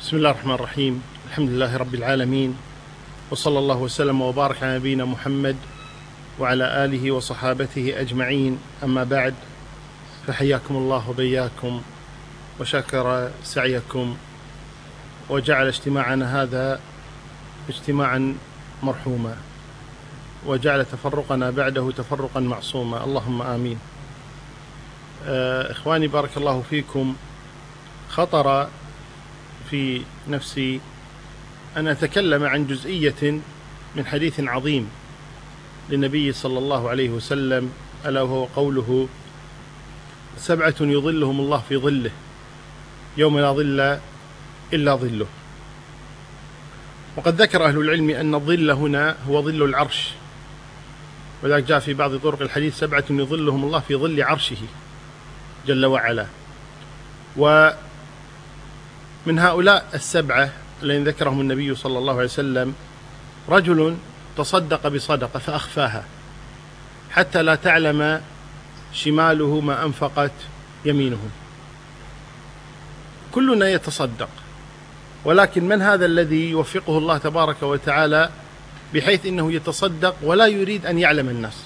بسم الله الرحمن الرحيم. الحمد لله رب العالمين، وصلى الله وسلم وبارك على نبينا محمد وعلى آله وصحابته أجمعين. أما بعد، فحياكم الله وبياكم وشكر سعيكم وجعل اجتماعنا هذا اجتماعا مرحوما، وجعل تفرقنا بعده تفرقا معصوما، اللهم آمين. إخواني بارك الله فيكم، خطر في نفسي أن أتكلم عن جزئية من حديث عظيم للنبي صلى الله عليه وسلم، ألا وهو قوله: 7 يظلهم الله في ظله يوم لا ظل إلا ظله. وقد ذكر أهل العلم أن الظل هنا هو ظل العرش، وذلك جاء في بعض طرق الحديث: 7 يظلهم الله في ظل عرشه جل وعلا. ومن هؤلاء 7 الذين ذكرهم النبي صلى الله عليه وسلم رجل تصدق بصدقة فأخفاها حتى لا تعلم شماله ما أنفقت يمينه. كلنا يتصدق، ولكن من هذا الذي يوفقه الله تبارك وتعالى بحيث إنه يتصدق ولا يريد أن يعلم الناس؟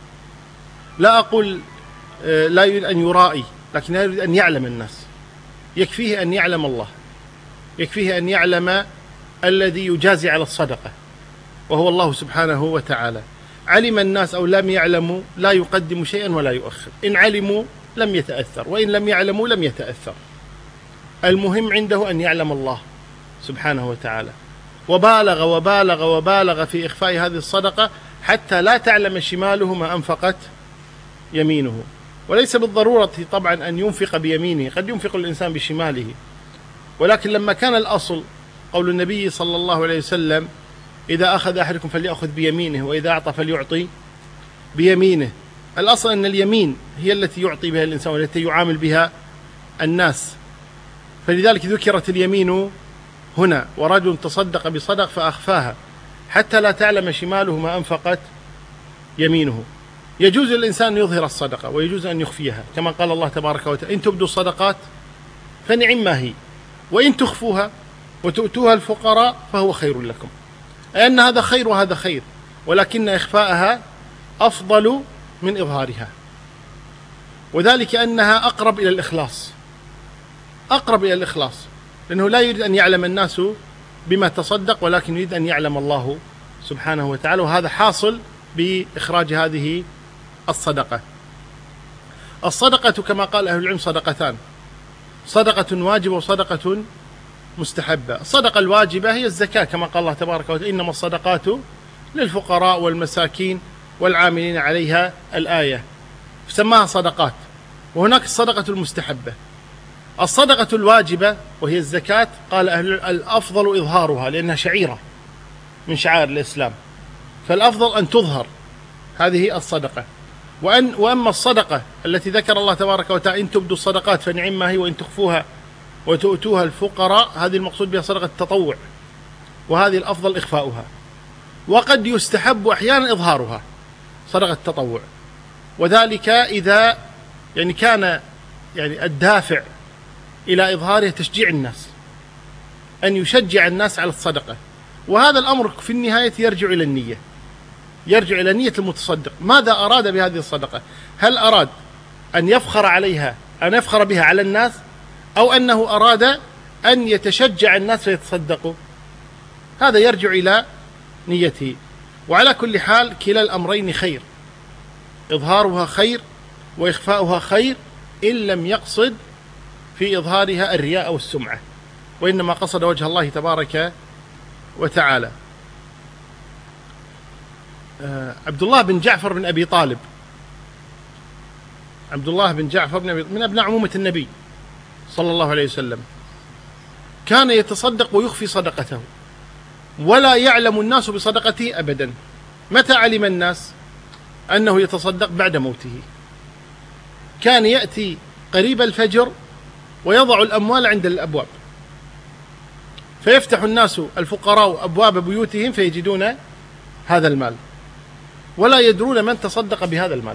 لا أقول لا يريد أن يرائي، لكن لا يريد أن يعلم الناس. يكفيه أن يعلم الله، يكفيه أن يعلم الذي يجازي على الصدقة وهو الله سبحانه وتعالى. علم الناس أو لم يعلموا لا يقدم شيئا ولا يؤخر، إن علموا لم يتأثر، وإن لم يعلموا لم يتأثر. المهم عنده أن يعلم الله سبحانه وتعالى. وبالغ وبالغ وبالغ في إخفاء هذه الصدقة حتى لا تعلم شماله ما أنفقت يمينه. وليس بالضرورة طبعا أن ينفق بيمينه، قد ينفق الإنسان بشماله، ولكن لما كان الأصل قول النبي صلى الله عليه وسلم: إذا أخذ أحدكم فليأخذ بيمينه، وإذا أعطى فليعطي بيمينه. الأصل أن اليمين هي التي يعطي بها الإنسان والتي يعامل بها الناس، فلذلك ذكرت اليمين هنا. ورجل تصدق بصدق فأخفاها حتى لا تعلم شماله ما أنفقت يمينه. يجوز للإنسان أن يظهر الصدقة ويجوز أن يخفيها، كما قال الله تبارك وتعالى: إن تبدوا الصدقات فنعم ما هي، وإن تخفوها وتؤتوها الفقراء فهو خير لكم. أي أن هذا خير وهذا خير، ولكن إخفاءها أفضل من إظهارها، وذلك أنها أقرب إلى الإخلاص، أقرب إلى الإخلاص، لأنه لا يريد أن يعلم الناس بما تصدق، ولكن يريد أن يعلم الله سبحانه وتعالى. وهذا حاصل بإخراج هذه الصدقة. الصدقة كما قال أهل العلم صدقتان: صدقة واجبة وصدقة مستحبة. الصدقة الواجبة هي الزكاة، كما قال الله تبارك وتعالى: إنما الصدقات للفقراء والمساكين والعاملين عليها، الآية، سماها صدقات. وهناك الصدقة المستحبة. الصدقة الواجبة وهي الزكاة قال أهل الأفضل إظهارها، لأنها شعيرة من شعائر الإسلام، فالأفضل أن تظهر هذه الصدقة. وأما الصدقة التي ذكر الله تبارك وتعالى: إن تبدوا الصدقات فنعم ما هي، وإن تخفوها وتؤتوها الفقراء، هذه المقصود بها صدقة التطوع، وهذه الأفضل إخفاؤها. وقد يستحب أحيانا إظهارها، صدقة التطوع، وذلك إذا كان الدافع إلى إظهارها تشجيع الناس، أن يشجع الناس على الصدقة. وهذا الأمر في النهاية يرجع إلى النية، يرجع إلى نية المتصدق. ماذا أراد بهذه الصدقة؟ هل أراد أن يفخر عليها، أن يفخر بها على الناس، أو أنه أراد أن يتشجع الناس فيتصدقوا؟ هذا يرجع إلى نيته. وعلى كل حال كلا الأمرين خير، إظهارها خير وإخفاؤها خير، إن لم يقصد في إظهارها الرياء أو السمعة، وإنما قصد وجه الله تبارك وتعالى. عبد الله بن جعفر بن أبي طالب، عبد الله بن جعفر بن أبي، من أبناء عمومة النبي صلى الله عليه وسلم، كان يتصدق ويخفي صدقته، ولا يعلم الناس بصدقته أبدا. متى علم الناس أنه يتصدق؟ بعد موته. كان يأتي قريب الفجر ويضع الأموال عند الأبواب، فيفتح الناس الفقراء أبواب بيوتهم فيجدون هذا المال، ولا يدرون من تصدق بهذا المال.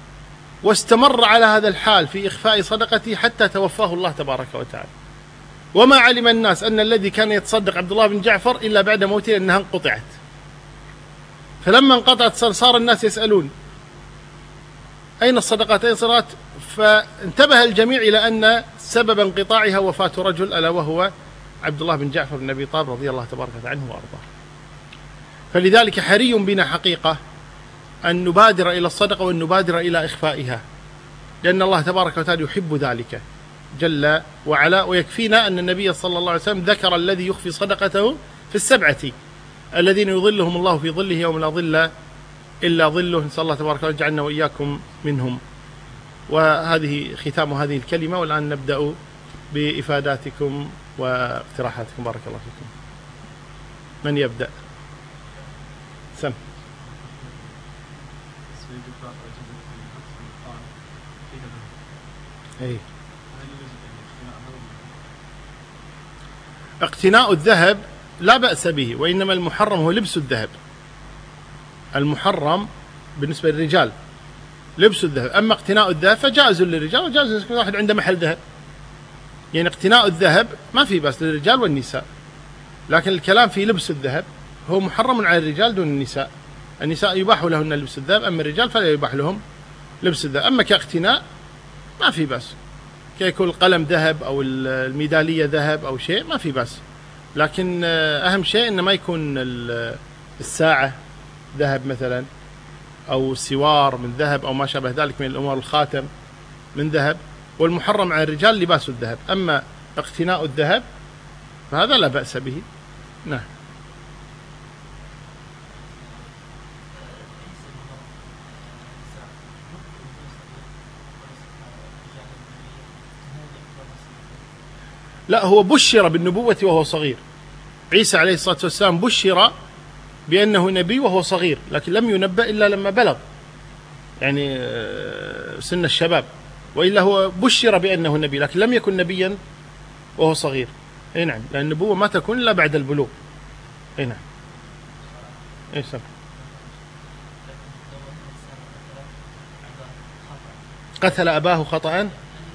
واستمر على هذا الحال في إخفاء صدقته حتى توفاه الله تبارك وتعالى. وما علم الناس أن الذي كان يتصدق عبد الله بن جعفر إلا بعد موته أنها انقطعت. فلما انقطعت صار الناس يسألون أين الصدقات أين الصدقات، فانتبه الجميع إلى أن سبب انقطاعها وفاة رجل ألا وهو عبد الله بن جعفر بن أبي طالب رضي الله تبارك عنه وأرضاه. فلذلك حري بنا حقيقة أن نبادر إلى الصدقة وأن نبادر إلى إخفائها، لأن الله تبارك وتعالى يحب ذلك جل وعلا. ويكفينا أن النبي صلى الله عليه وسلم ذكر الذي يخفي صدقته في السبعة الذين يظلهم الله في ظله يوم لا ظل إلا ظله. نسأل الله تبارك وتعالى يجعلنا وإياكم منهم. وهذه ختام هذه الكلمة، والآن نبدأ بإفاداتكم واقتراحاتكم. بارك الله فيكم. من يبدأ؟ سم. أي. اقتناء الذهب لا بأس به، وإنما المحرم هو لبس الذهب. المحرم بالنسبة للرجال لبس الذهب، أما اقتناء الذهب فجائز للرجال وجائز لكل واحد عنده محل ذهب. يعني اقتناء الذهب ما في بأس للرجال والنساء، لكن الكلام في لبس الذهب هو محرم على الرجال دون النساء. النساء يباح لهن لبس الذهب، أما الرجال فلا يباح لهم لبس الذهب. أما كاقتناء ما في بأس، كيكون القلم ذهب أو الميدالية ذهب أو شيء ما في بأس، لكن أهم شيء إن ما يكون الساعة ذهب مثلا، أو السوار من ذهب، أو ما شابه ذلك من الأمور، الخاتم من ذهب. والمحرم على الرجال لباس الذهب، أما اقتناء الذهب فهذا لا بأس به. نعم. لا، هو بشر بالنبوة وهو صغير. عيسى عليه الصلاة والسلام بشر بأنه نبي وهو صغير، لكن لم ينبأ إلا لما بلغ يعني سن الشباب، وإلا هو بشر بأنه نبي لكن لم يكن نبيا وهو صغير. اي نعم، لأن النبوة ما تكون إلا بعد البلوغ. اي نعم. اي سمع. قتل أباه خطأ،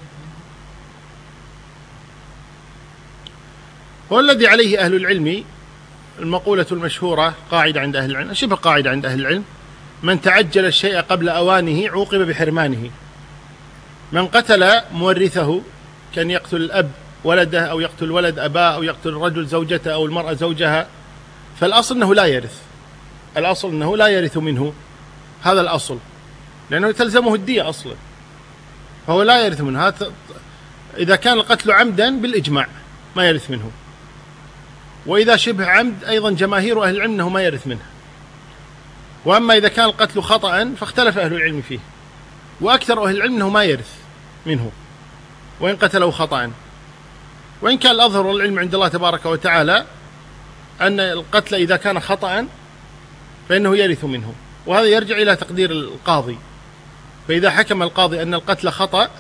هو الذي عليه أهل العلم. المقولة المشهورة قاعدة عند أهل العلم، شبه قاعدة عند أهل العلم: من تعجل الشيء قبل أوانه عوقب بحرمانه. من قتل مورثه، كان يقتل الأب ولده، أو يقتل الولد أباه، أو يقتل الرجل زوجته، أو المرأة زوجها، فالأصل أنه لا يرث. الأصل أنه لا يرث منه، هذا الأصل، لأنه تلزمه الدية أصلا، فهو لا يرث منه. إذا كان القتل عمدا بالإجماع ما يرث منه، وإذا شبه عمد أيضا جماهير أهل العلم أنه ما يرث منه. وأما إذا كان القتل خطأ فاختلف أهل العلم فيه، وأكثر أهل العلم أنه ما يرث منه وإن قتله خطأ. وإن كان الأظهر والعلم عند الله تبارك وتعالى أن القتل إذا كان خطأ فإنه يرث منه، وهذا يرجع إلى تقدير القاضي. فإذا حكم القاضي أن القتل خطأ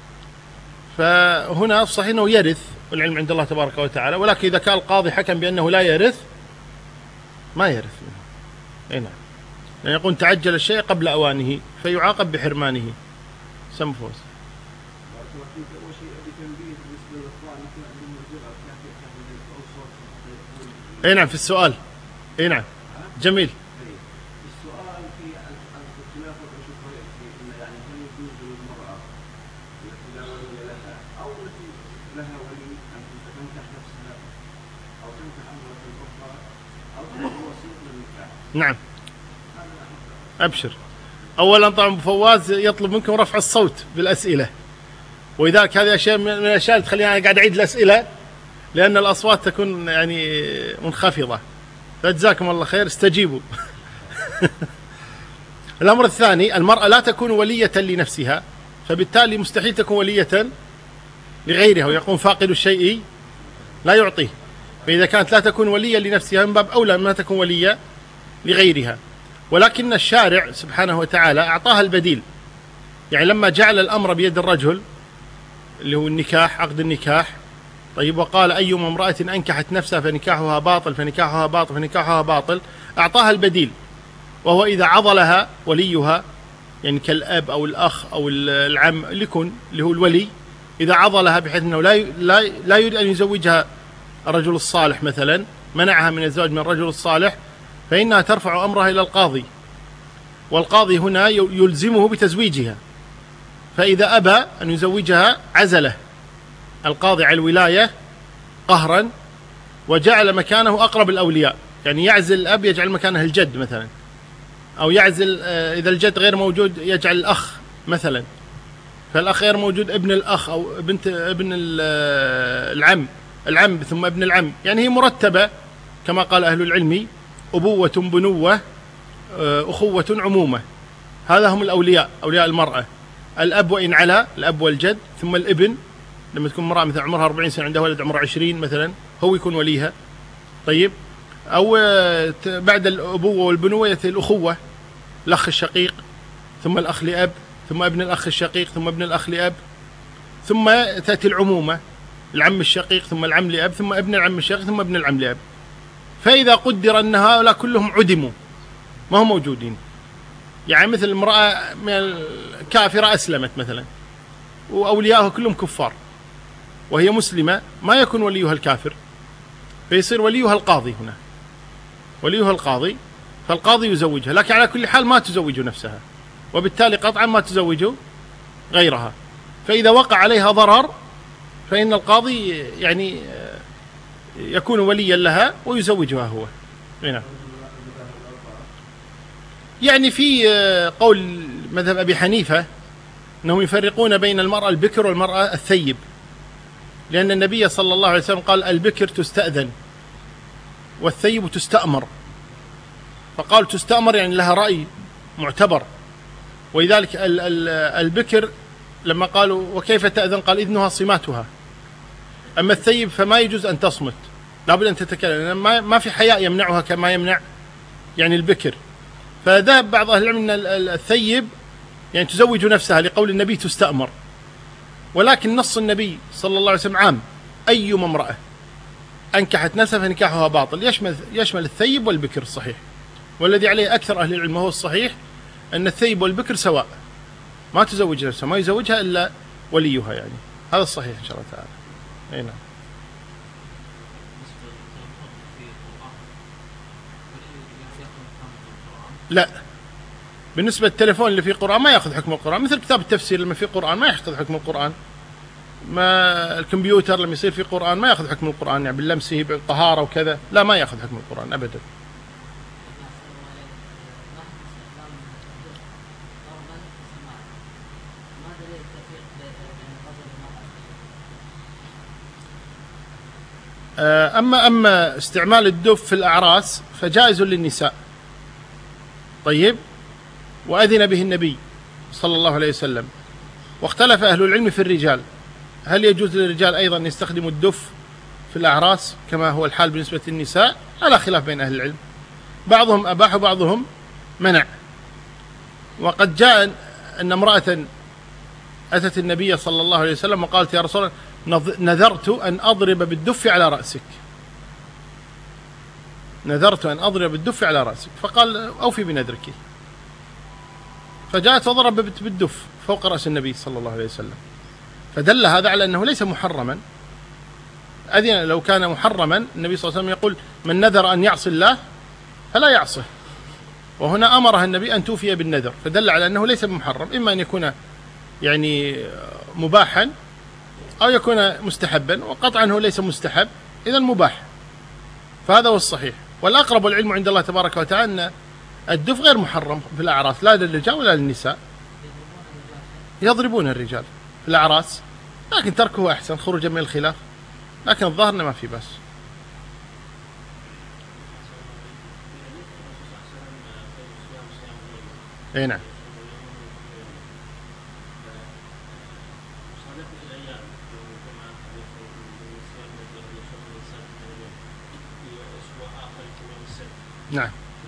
فهنا صحيح أنه يرث، والعلم عند الله تبارك وتعالى. ولكن إذا كان القاضي حكم بأنه لا يرث ما يرث منه. أي نعم، لأن يقول تعجل الشيء قبل أوانه فيعاقب بحرمانه. سم فوز. أي نعم، في السؤال. أي نعم، جميل. السؤال في الاختلاف والشبهات في يعني هل يجوز للمرأة التي لا ولي لها أو التي لها ولي أن تنكح نفسها أو تنكح امرأة أخرى أو تنكح وسيط للنكاح؟ نعم. أبشر. أولا طبعا أبو فواز يطلب منكم رفع الصوت بالأسئلة، ولذلك هذه أشياء من الأشياء اللي تخليني قاعد أعيد الأسئلة، لأن الأصوات تكون يعني منخفضة. فجزاكم الله خير، استجيبوا. الأمر الثاني: المرأة لا تكون ولية لنفسها، فبالتالي مستحيل تكون ولية لغيرها، ويقوم فاقد الشيء لا يعطيه. فإذا كانت لا تكون ولية لنفسها من باب أولى ما تكون ولية لغيرها. ولكن الشارع سبحانه وتعالى أعطاها البديل، يعني لما جعل الأمر بيد الرجل اللي هو النكاح، عقد النكاح، طيب، وقال أيما امرأة أنكحت نفسها فنكاحها باطل فنكاحها باطل فنكاحها باطل، أعطاها البديل، وهو إذا عضلها وليها، يعني كالأب أو الأخ أو العم لكن اللي هو الولي، إذا عضلها بحيث أنه لا يريد أن يزوجها الرجل الصالح مثلا، منعها من الزواج من الرجل الصالح، فإنها ترفع أمرها إلى القاضي، والقاضي هنا يلزمه بتزويجها. فإذا أبى أن يزوجها عزله القاضي على الولاية قهرا، وجعل مكانه أقرب الأولياء، يعني يعزل الأب يجعل مكانه الجد مثلا، أو يعزل إذا الجد غير موجود يجعل الأخ مثلا، فالأخ غير موجود ابن الأخ أو ابن العم ثم ابن العم، يعني هي مرتبة كما قال أهل العلم: أبوة بنوة أخوة عمومة. هذا هم الأولياء، أولياء المرأة: الأب وإن علا، الأب والجد، ثم الابن لما تكون امرأة مثلا عمرها 40 سنة عندها ولد عمره 20 مثلا هو يكون وليها. طيب، أو بعد الأبوة والبنوة يأتي الأخوة، الأخ الشقيق، ثم الأخ لأب، ثم ابن الأخ الشقيق، ثم ابن الأخ لأب، ثم تأتي العمومة: العم الشقيق، ثم العم لأب، ثم ابن العم الشقيق، ثم ابن العم لأب. فإذا قدر أن هؤلاء كلهم عدموا ما هم موجودين، يعني مثل امرأة من الكافرة أسلمت مثلا وأولياءها كلهم كفار وهي مسلمة، ما يكون وليها الكافر، فيصير وليها القاضي هنا، وليها القاضي، فالقاضي يزوجها، لكن على كل حال ما تزوج نفسها، وبالتالي قطعا ما تزوج غيرها. فإذا وقع عليها ضرر فإن القاضي يعني يكون وليا لها ويزوجها هو. هنا يعني في قول مذهب أبي حنيفة أنهم يفرقون بين المرأة البكر والمرأة الثيب، لأن النبي صلى الله عليه وسلم قال: البكر تستأذن والثيب تستأمر، فقال تستأمر يعني لها رأي معتبر. ولذلك البكر لما قالوا وكيف تأذن قال: إذنها صماتها. أما الثيب فما يجوز أن تصمت، لابد أن تتكلم، ما في حياء يمنعها كما يمنع يعني البكر. فذهب بعض أهل العلم أن الثيب يعني تزوج نفسها لقول النبي تستأمر، ولكن نص النبي صلى الله عليه وسلم عام: أيما امرأة أنكحت نفسها فنكاحها باطل، يشمل الثيب والبكر الصحيح. والذي عليه أكثر أهل العلم وهو الصحيح أن الثيب والبكر سواء، ما تزوج نفسها، ما يزوجها إلا وليها، يعني هذا الصحيح إن شاء الله تعالى. أي نعم. لا، بالنسبة للتليفون اللي فيه قرآن ما يأخذ حكم القرآن، مثل كتاب التفسير لما فيه قرآن ما يأخذ حكم القرآن، ما الكمبيوتر لما يصير فيه قرآن ما يأخذ حكم القرآن، يعني باللمسه بالطهارة وكذا، لا ما يأخذ حكم القرآن أبدا. أما استعمال الدف في الأعراس فجائز للنساء. طيب، وأذن به النبي صلى الله عليه وسلم. واختلف أهل العلم في الرجال، هل يجوز للرجال أيضا أن يستخدموا الدف في الأعراس كما هو الحال بالنسبة للنساء؟ على خلاف بين أهل العلم، بعضهم أباح وبعضهم منع. وقد جاء أن امرأة أتت النبي صلى الله عليه وسلم وقالت: يا رسول الله، نذرت أن أضرب بالدف على رأسك، نذرت أن أضرب بالدف على رأسك. فقال: أوفي بنذرك. فجاءت وضربت بالدف فوق رأس النبي صلى الله عليه وسلم، فدل هذا على أنه ليس محرما. أذن لو كان محرما النبي صلى الله عليه وسلم يقول: من نذر أن يعصي الله فلا يعصه، وهنا أمرها النبي أن توفي بالنذر، فدل على أنه ليس محرم، إما أن يكون يعني مباحا أو يكون مستحبا، وقطعا هو ليس مستحب، إذا مباح. فهذا هو الصحيح، والأقرب العلم عند الله تبارك وتعالى أن الدف غير محرم في الأعراس، لا للرجال ولا للنساء. يضربون الرجال في الأعراس، لكن تركه أحسن خروجا من الخلاف، لكن الظاهر ما في بأس. أي نعم. نعم،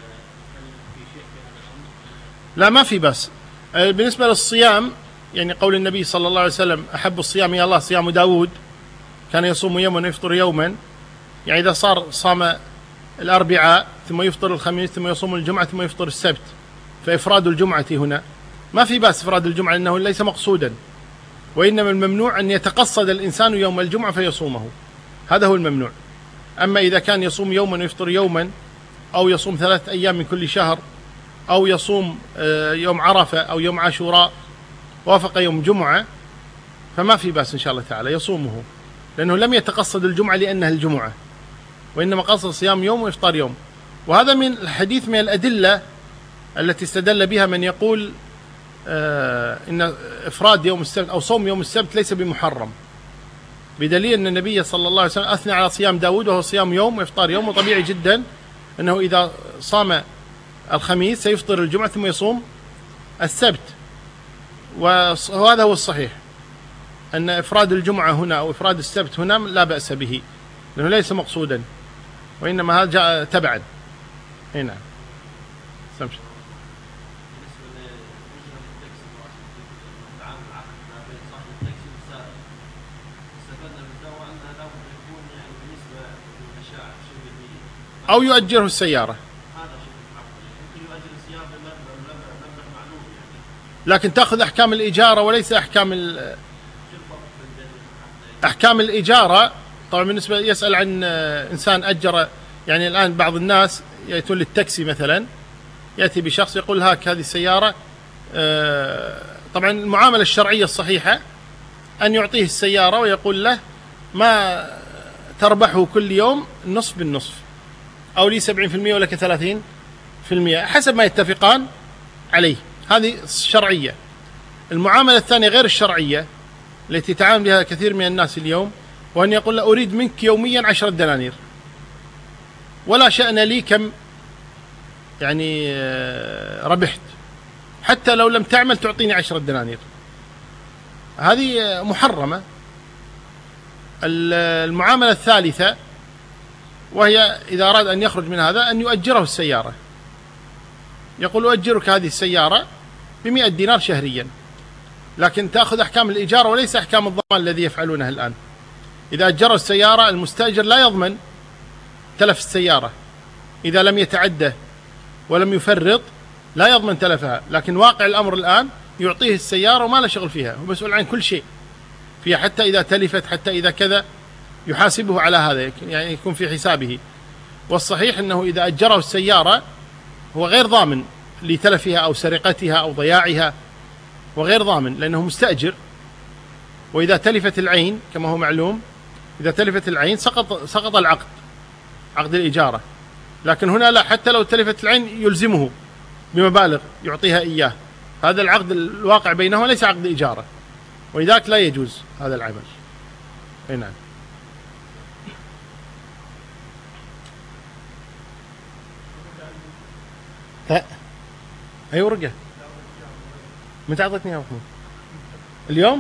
لا ما في بأس. بالنسبة للصيام يعني قول النبي صلى الله عليه وسلم: أحب الصيام إلى الله صيام داود، كان يصوم يوما ويفطر يوما، يعني إذا صام الأربعاء ثم يفطر الخميس ثم يصوم الجمعة ثم يفطر السبت، فإفراد الجمعة هنا ما في بأس، إفراد الجمعة لأنه ليس مقصودا، وإنما الممنوع أن يتقصد الإنسان يوم الجمعة فيصومه، هذا هو الممنوع. أما إذا كان يصوم يوما ويفطر يوما، أو يصوم 3 أيام من كل شهر، أو يصوم يوم عرفة أو يوم عاشوراء وافق يوم جمعة، فما في بأس إن شاء الله تعالى يصومه، لأنه لم يتقصد الجمعة لأنها الجمعة، وإنما قصد صيام يوم وإفطار يوم. وهذا من الحديث من الأدلة التي استدل بها من يقول إن إفراد يوم السبت أو صوم يوم السبت ليس بمحرم، بدليل أن النبي صلى الله عليه وسلم أثنى على صيام داود وهو صيام يوم وإفطار يوم، وطبيعي جدا أنه إذا صام الخميس سيفطر الجمعة ثم يصوم السبت. وهذا هو الصحيح، أن إفراد الجمعة هنا أو إفراد السبت هنا لا بأس به، لأنه ليس مقصودا، وإنما هذا جاء تبعا. هنا سمش. أو يؤجره السيارة، لكن تأخذ أحكام الإجارة وليس أحكام الإجارة. طبعا بالنسبة يسأل عن إنسان أجر، يعني الآن بعض الناس يأتون للتاكسي مثلا، يأتي بشخص يقول هاك هذه السيارة. طبعا المعاملة الشرعية الصحيحة أن يعطيه السيارة ويقول له ما تربحه كل يوم نصف بالنصف، أو لي 70% ولك 30%، حسب ما يتفقان عليه. هذه الشرعية. المعاملة الثانية غير الشرعية التي يتعامل بها كثير من الناس اليوم، وأن يقول له أريد منك يوميا 10 دنانير، ولا شأن لي كم يعني ربحت، حتى لو لم تعمل تعطيني 10 دنانير. هذه محرمة. المعاملة الثالثة وهي إذا أراد أن يخرج من هذا أن يؤجره السيارة، يقول أؤجرك هذه السيارة ب100 دينار شهريا، لكن تأخذ أحكام الإجارة وليس أحكام الضمان الذي يفعلونه الآن. إذا أجر السيارة المستأجر لا يضمن تلف السيارة، إذا لم يتعدى ولم يفرط لا يضمن تلفها، لكن واقع الأمر الآن يعطيه السيارة وما له شغل فيها، هو مسؤول عن كل شيء فيها، حتى إذا تلفت، حتى إذا كذا يحاسبه على هذا، يعني يكون في حسابه. والصحيح أنه إذا أجره السيارة هو غير ضامن لتلفها أو سرقتها أو ضياعها، وغير ضامن لأنه مستأجر. وإذا تلفت العين كما هو معلوم، إذا تلفت العين سقط العقد، عقد الإجارة. لكن هنا لا، حتى لو تلفت العين يلزمه بمبالغ يعطيها إياه. هذا العقد الواقع بينهما ليس عقد إجارة، ولذلك لا يجوز هذا العمل. نعم. أي ورقة؟ متى أعطتني يا محمود؟ اليوم؟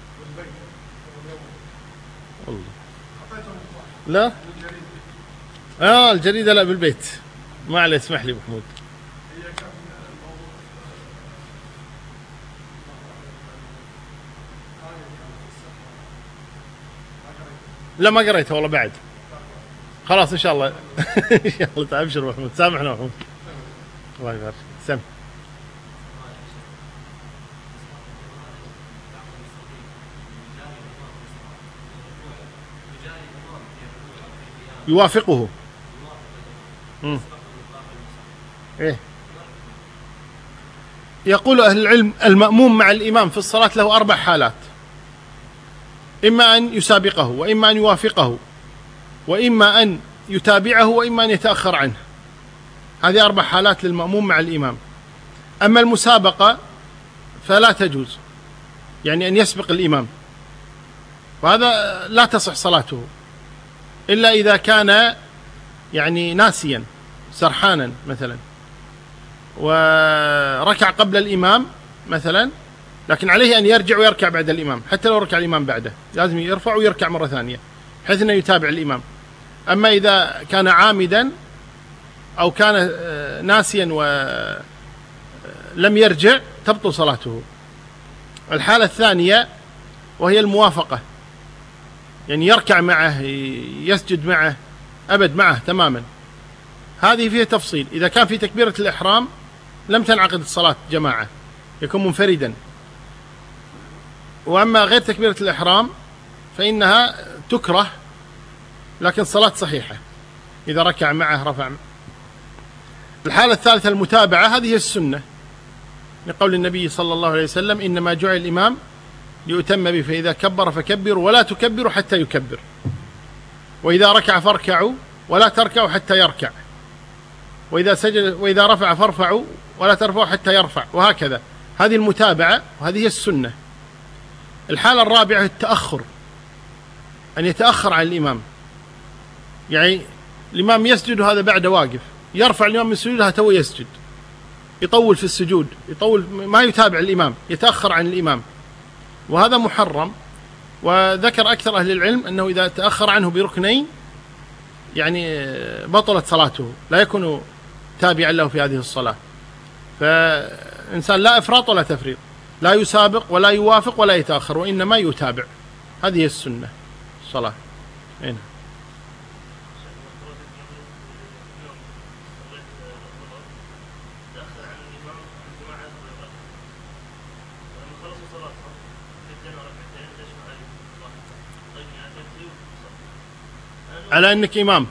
والله لا. الجريدة لا، بالبيت. ما عليه، اسمح لي محمود. لا ما قريتها والله بعد. خلاص إن شاء الله. إن شاء الله. أبشر محمود، سامحنا محمود. الله يبارك. سم. يوافقه. إيه؟ يقول أهل العلم المأموم مع الإمام في الصلاة له 4 حالات: إما أن يسابقه، وإما أن يوافقه، وإما أن يتابعه، وإما أن يتأخر عنه. هذه 4 حالات للمأموم مع الإمام. أما المسابقة فلا تجوز، يعني أن يسبق الإمام، وهذا لا تصح صلاته إلا إذا كان يعني ناسيا سرحانا مثلا، وركع قبل الإمام مثلا، لكن عليه أن يرجع ويركع بعد الإمام، حتى لو ركع الإمام بعده لازم يرفع ويركع مرة ثانية بحيث أنه يتابع الإمام. أما إذا كان عامدا أو كان ناسيا ولم يرجع تبطل صلاته. الحالة الثانية وهي الموافقة، يعني يركع معه، يسجد معه، أبد معه تماما. هذه فيها تفصيل. إذا كان في تكبيرة الإحرام لم تنعقد الصلاة جماعة، يكون منفردا. وأما غير تكبيرة الإحرام فإنها تكره، لكن صلاة صحيحة إذا ركع معه رفع. الحالة الثالثة المتابعة، هذه هي السنة لقول النبي صلى الله عليه وسلم: إنما جعل الإمام ليؤتم به، فإذا كبر فكبروا ولا تكبروا حتى يكبر، وإذا ركع فاركعوا ولا تركعوا حتى يركع، وإذا سجد وإذا رفع فارفعوا ولا ترفعوا حتى يرفع، وهكذا. هذه المتابعة وهذه هي السنة. الحالة الرابعة التأخر، أن يتأخر عن الإمام، يعني الإمام يسجد وهذا بعد واقف، يرفع الإمام من سجودها تو يسجد، يطول في السجود، يطول، ما يتابع الإمام، يتأخر عن الإمام، وهذا محرم. وذكر أكثر أهل العلم أنه إذا تأخر عنه بركنين يعني بطلت صلاته، لا يكون تابعا له في هذه الصلاة. فإنسان لا إفراط ولا تفريط، لا يسابق ولا يوافق ولا يتأخر، وإنما يتابع. هذه هي السنة الصلاة. هنا على أنك إمام،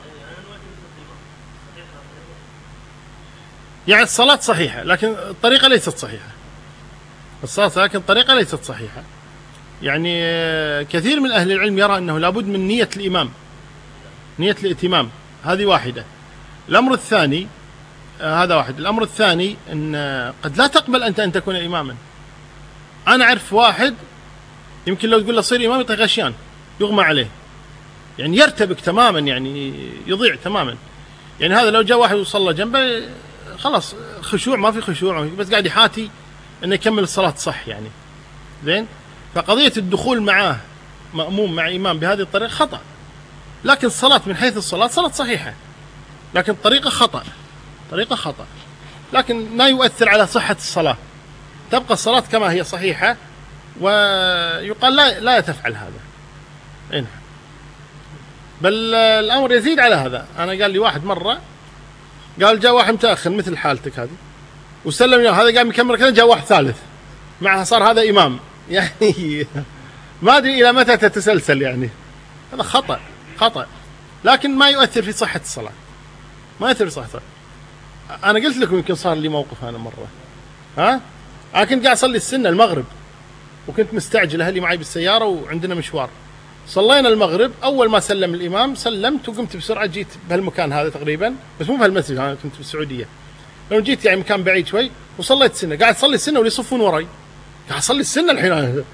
يعني الصلاة صحيحة لكن الطريقة ليست صحيحة. الصلاة لكن الطريقة ليست صحيحة. يعني كثير من أهل العلم يرى أنه لابد من نية الإمام، نية الائتمام، هذه واحدة. الأمر الثاني هذا واحد. الأمر الثاني أن قد لا تقبل أنت أن تكون إماما. أنا أعرف واحد يمكن لو تقول له صير إمام يطيق غشيان، يغمى عليه، يعني يرتبك تماما، يعني يضيع تماما. يعني هذا لو جاء واحد وصلى جنبه خلاص خشوع، ما في خشوع، بس قاعد يحاتي أنه يكمل الصلاة صح يعني. زين. فقضية الدخول معاه مأموم مع إمام بهذه الطريقة خطأ، لكن الصلاة من حيث الصلاة صلاة صحيحة، لكن الطريقة خطأ، طريقة خطأ، لكن لا يؤثر على صحة الصلاة، تبقى الصلاة كما هي صحيحة، ويقال لا تفعل هذا. إيه. بل الأمر يزيد على هذا. أنا قال لي واحد مرة، قال جاء واحد متأخر مثل حالتك هذه وسلم له، هذا قام يكمل كذا، جاء واحد ثالث معه صار هذا إمام، يعني ما أدري إلى متى تتسلسل. يعني هذا خطأ، لكن ما يؤثر في صحة الصلاة، ما يؤثر في صحة الصلاة. أنا قلت لكم يمكن صار لي موقف أنا مرة، أنا كنت قاعد أصلي السنة المغرب، وكنت مستعجل، أهلي معي بالسيارة وعندنا مشوار. صلينا المغرب، أول ما سلم الإمام سلمت وقمت بسرعة، جيت بهالمكان هذا تقريبا، بس مو بهالمسجد، أنا كنت في السعودية. لو جيت يعني مكان بعيد شوي وصليت السنة، قاعد أصلي السنة واللي يصفون وراي، قاعد أصلي السنة الحين.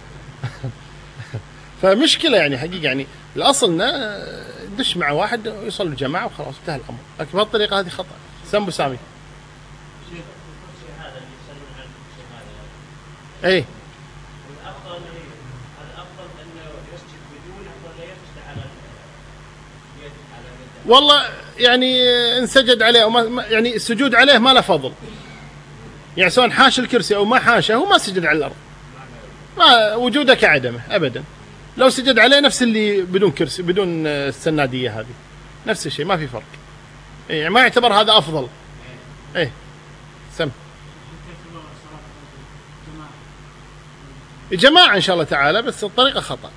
فمشكلة يعني حقيقة. يعني الأصل دش مع واحد ويصلي الجماعة وخلاص انتهى الأمر، لكن بهالطريقة هذه خطأ. سامي ايه. والله يعني ان سجد عليه او ما، يعني السجود عليه ما له فضل، يعني سواء حاش الكرسي او ما حاشه، هو ما سجد على الارض، ما وجوده كعدمه ابدا. لو سجد عليه نفس اللي بدون كرسي، بدون السناديه، هذه نفس الشيء، ما في فرق. يعني ما يعتبر هذا افضل. ايه سم جماعة إن شاء الله تعالى، بس الطريقة خطأ.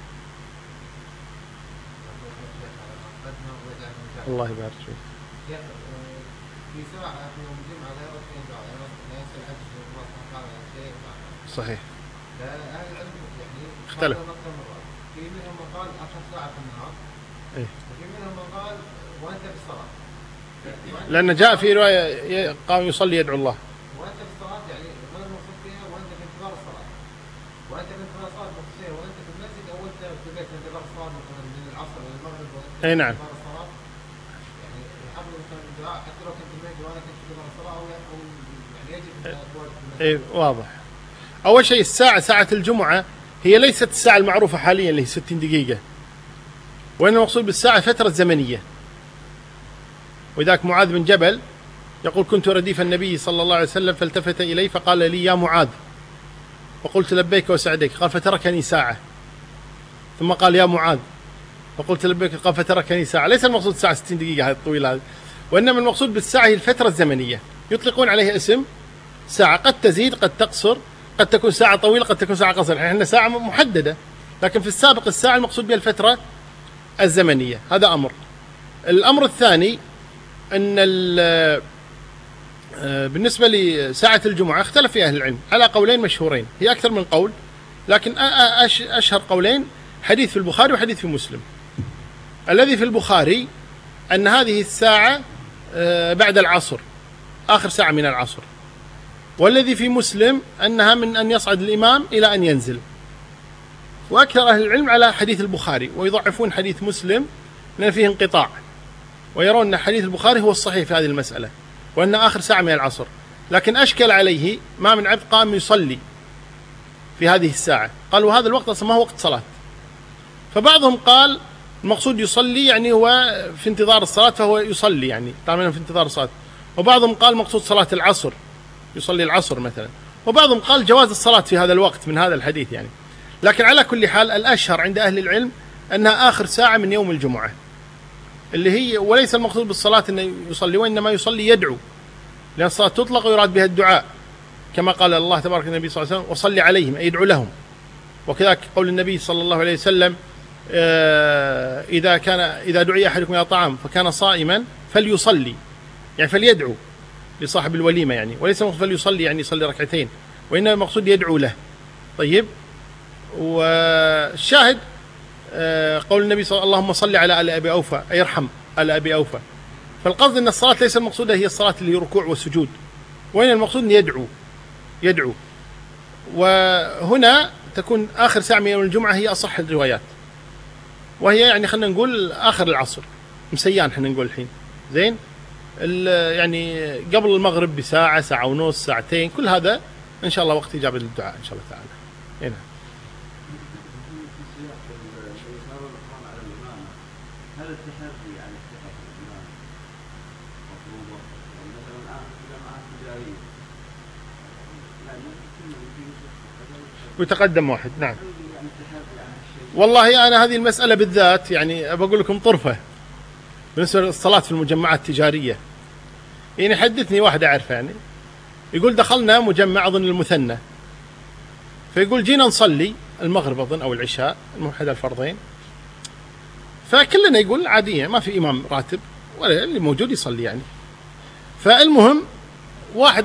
الله يبارك فيك. صحيح. اختلف. في منهم من قال 10 ساعات في النهار، وفي منهم من قال وأنت في الصلاة، لأن جاء في رواية قام يصلي يدعو الله. وأنت في الصلاة يعني غير مقصود فيها، وأنت في انتظار الصلاة، وأنت في انتظار الصلاة مقصودة، وأنت في المسجد أو أنت في البيت في انتظار الصلاة مثلا من العصر إلى المغرب. أي نعم. يعني يحفظ مثلا الدعاء حتى لو كنت في المسجد وأنا كنت في انتظار الصلاة، أو يعني يجب أن تكون في المسجد. إيه واضح. أول شيء ساعة الجمعة هي ليست الساعة المعروفة حاليا اللي هي 60 دقيقة، وإن المقصود بالساعة فترة زمنية. وذاك معاذ بن جبل يقول: كنت رديف النبي صلى الله عليه وسلم فالتفت إلي فقال لي: يا معاذ، فقلت: لبيك وسعديك. قال: فتركني ساعة. ثم قال: يا معاذ، فقلت: لبيك. قال: فتركني ساعة. ليس المقصود ساعة 60 دقيقة هذه الطويلة هذه، وإنما المقصود بالساعة هي الفترة الزمنية، يطلقون عليها اسم ساعة، قد تزيد قد تقصر، قد تكون ساعة طويلة قد تكون ساعة قصيرة، احنا ساعة محددة، لكن في السابق الساعة المقصود بها الفترة الزمنية. هذا أمر. الأمر الثاني أن بالنسبة لساعة الجمعة اختلف فيها أهل العلم على قولين مشهورين، هي أكثر من قول، لكن أشهر قولين حديث في البخاري وحديث في مسلم. الذي في البخاري أن هذه الساعة بعد العصر، آخر ساعة من العصر، والذي في مسلم أنها من أن يصعد الإمام إلى أن ينزل. وأكثر أهل العلم على حديث البخاري، ويضعفون حديث مسلم لأن فيه انقطاع، ويرون أن حديث البخاري هو الصحيح في هذه المسألة، وأن آخر ساعة من العصر. لكن أشكل عليه ما من عبد قام يصلي في هذه الساعة، قالوا هذا الوقت أصلا ما هو وقت صلاة. فبعضهم قال المقصود يصلي يعني هو في انتظار الصلاة، فهو يصلي يعني طبعا في انتظار الصلاة. وبعضهم قال مقصود صلاة العصر، يصلي العصر مثلا. وبعضهم قال جواز الصلاة في هذا الوقت من هذا الحديث يعني. لكن على كل حال الأشهر عند أهل العلم أنها آخر ساعة من يوم الجمعة، اللي هي وليس المقصود بالصلاة أنه يصلي، وإنما يصلي يدعو، لأن الصلاة تطلق ويراد بها الدعاء، كما قال الله تبارك النبي صلى الله عليه وسلم وصلي عليهم أي يدعو لهم. وكذلك قول النبي صلى الله عليه وسلم إذا دعي أحدكم إلى طعام فكان صائما فليصلي، يعني فليدعو لصاحب الوليمة يعني، وليس المقصود فليصلي يعني يصلي ركعتين، وإنما المقصود يدعو له. طيب، والشاهد قول النبي صلى الله عليه وسلم اللهم صل على آل أبي أوفى أي ارحم آل أبي أوفى. فالقصد أن الصلاة ليس المقصود هي الصلاة اللي هي ركوع وسجود، وإن المقصود أن يدعو. وهنا تكون آخر ساعة من يوم الجمعة هي أصح الروايات، وهي يعني خلينا نقول آخر العصر، مسيان حنا نقول الحين، زين، يعني قبل المغرب بساعة، ساعة ونص، ساعتين، كل هذا إن شاء الله وقت إجابة للدعاء إن شاء الله تعالى. هنا هل التحري على ثقة الإمام مطلوبة؟ مثلا الآن في جامعات تجارية ويتقدم واحد، نعم. والله أنا هذه المسألة بالذات يعني بقول لكم طرفة بالنسبة للصلاة في المجمعات التجارية. يعني حدثني واحد أعرفه يعني، يقول دخلنا مجمع أظن المثنى، فيقول جينا نصلي المغرب أظن أو العشاء، أحد الفرضين، فكلنا يقول عادية ما في إمام راتب ولا اللي موجود يصلي يعني. فالمهم واحد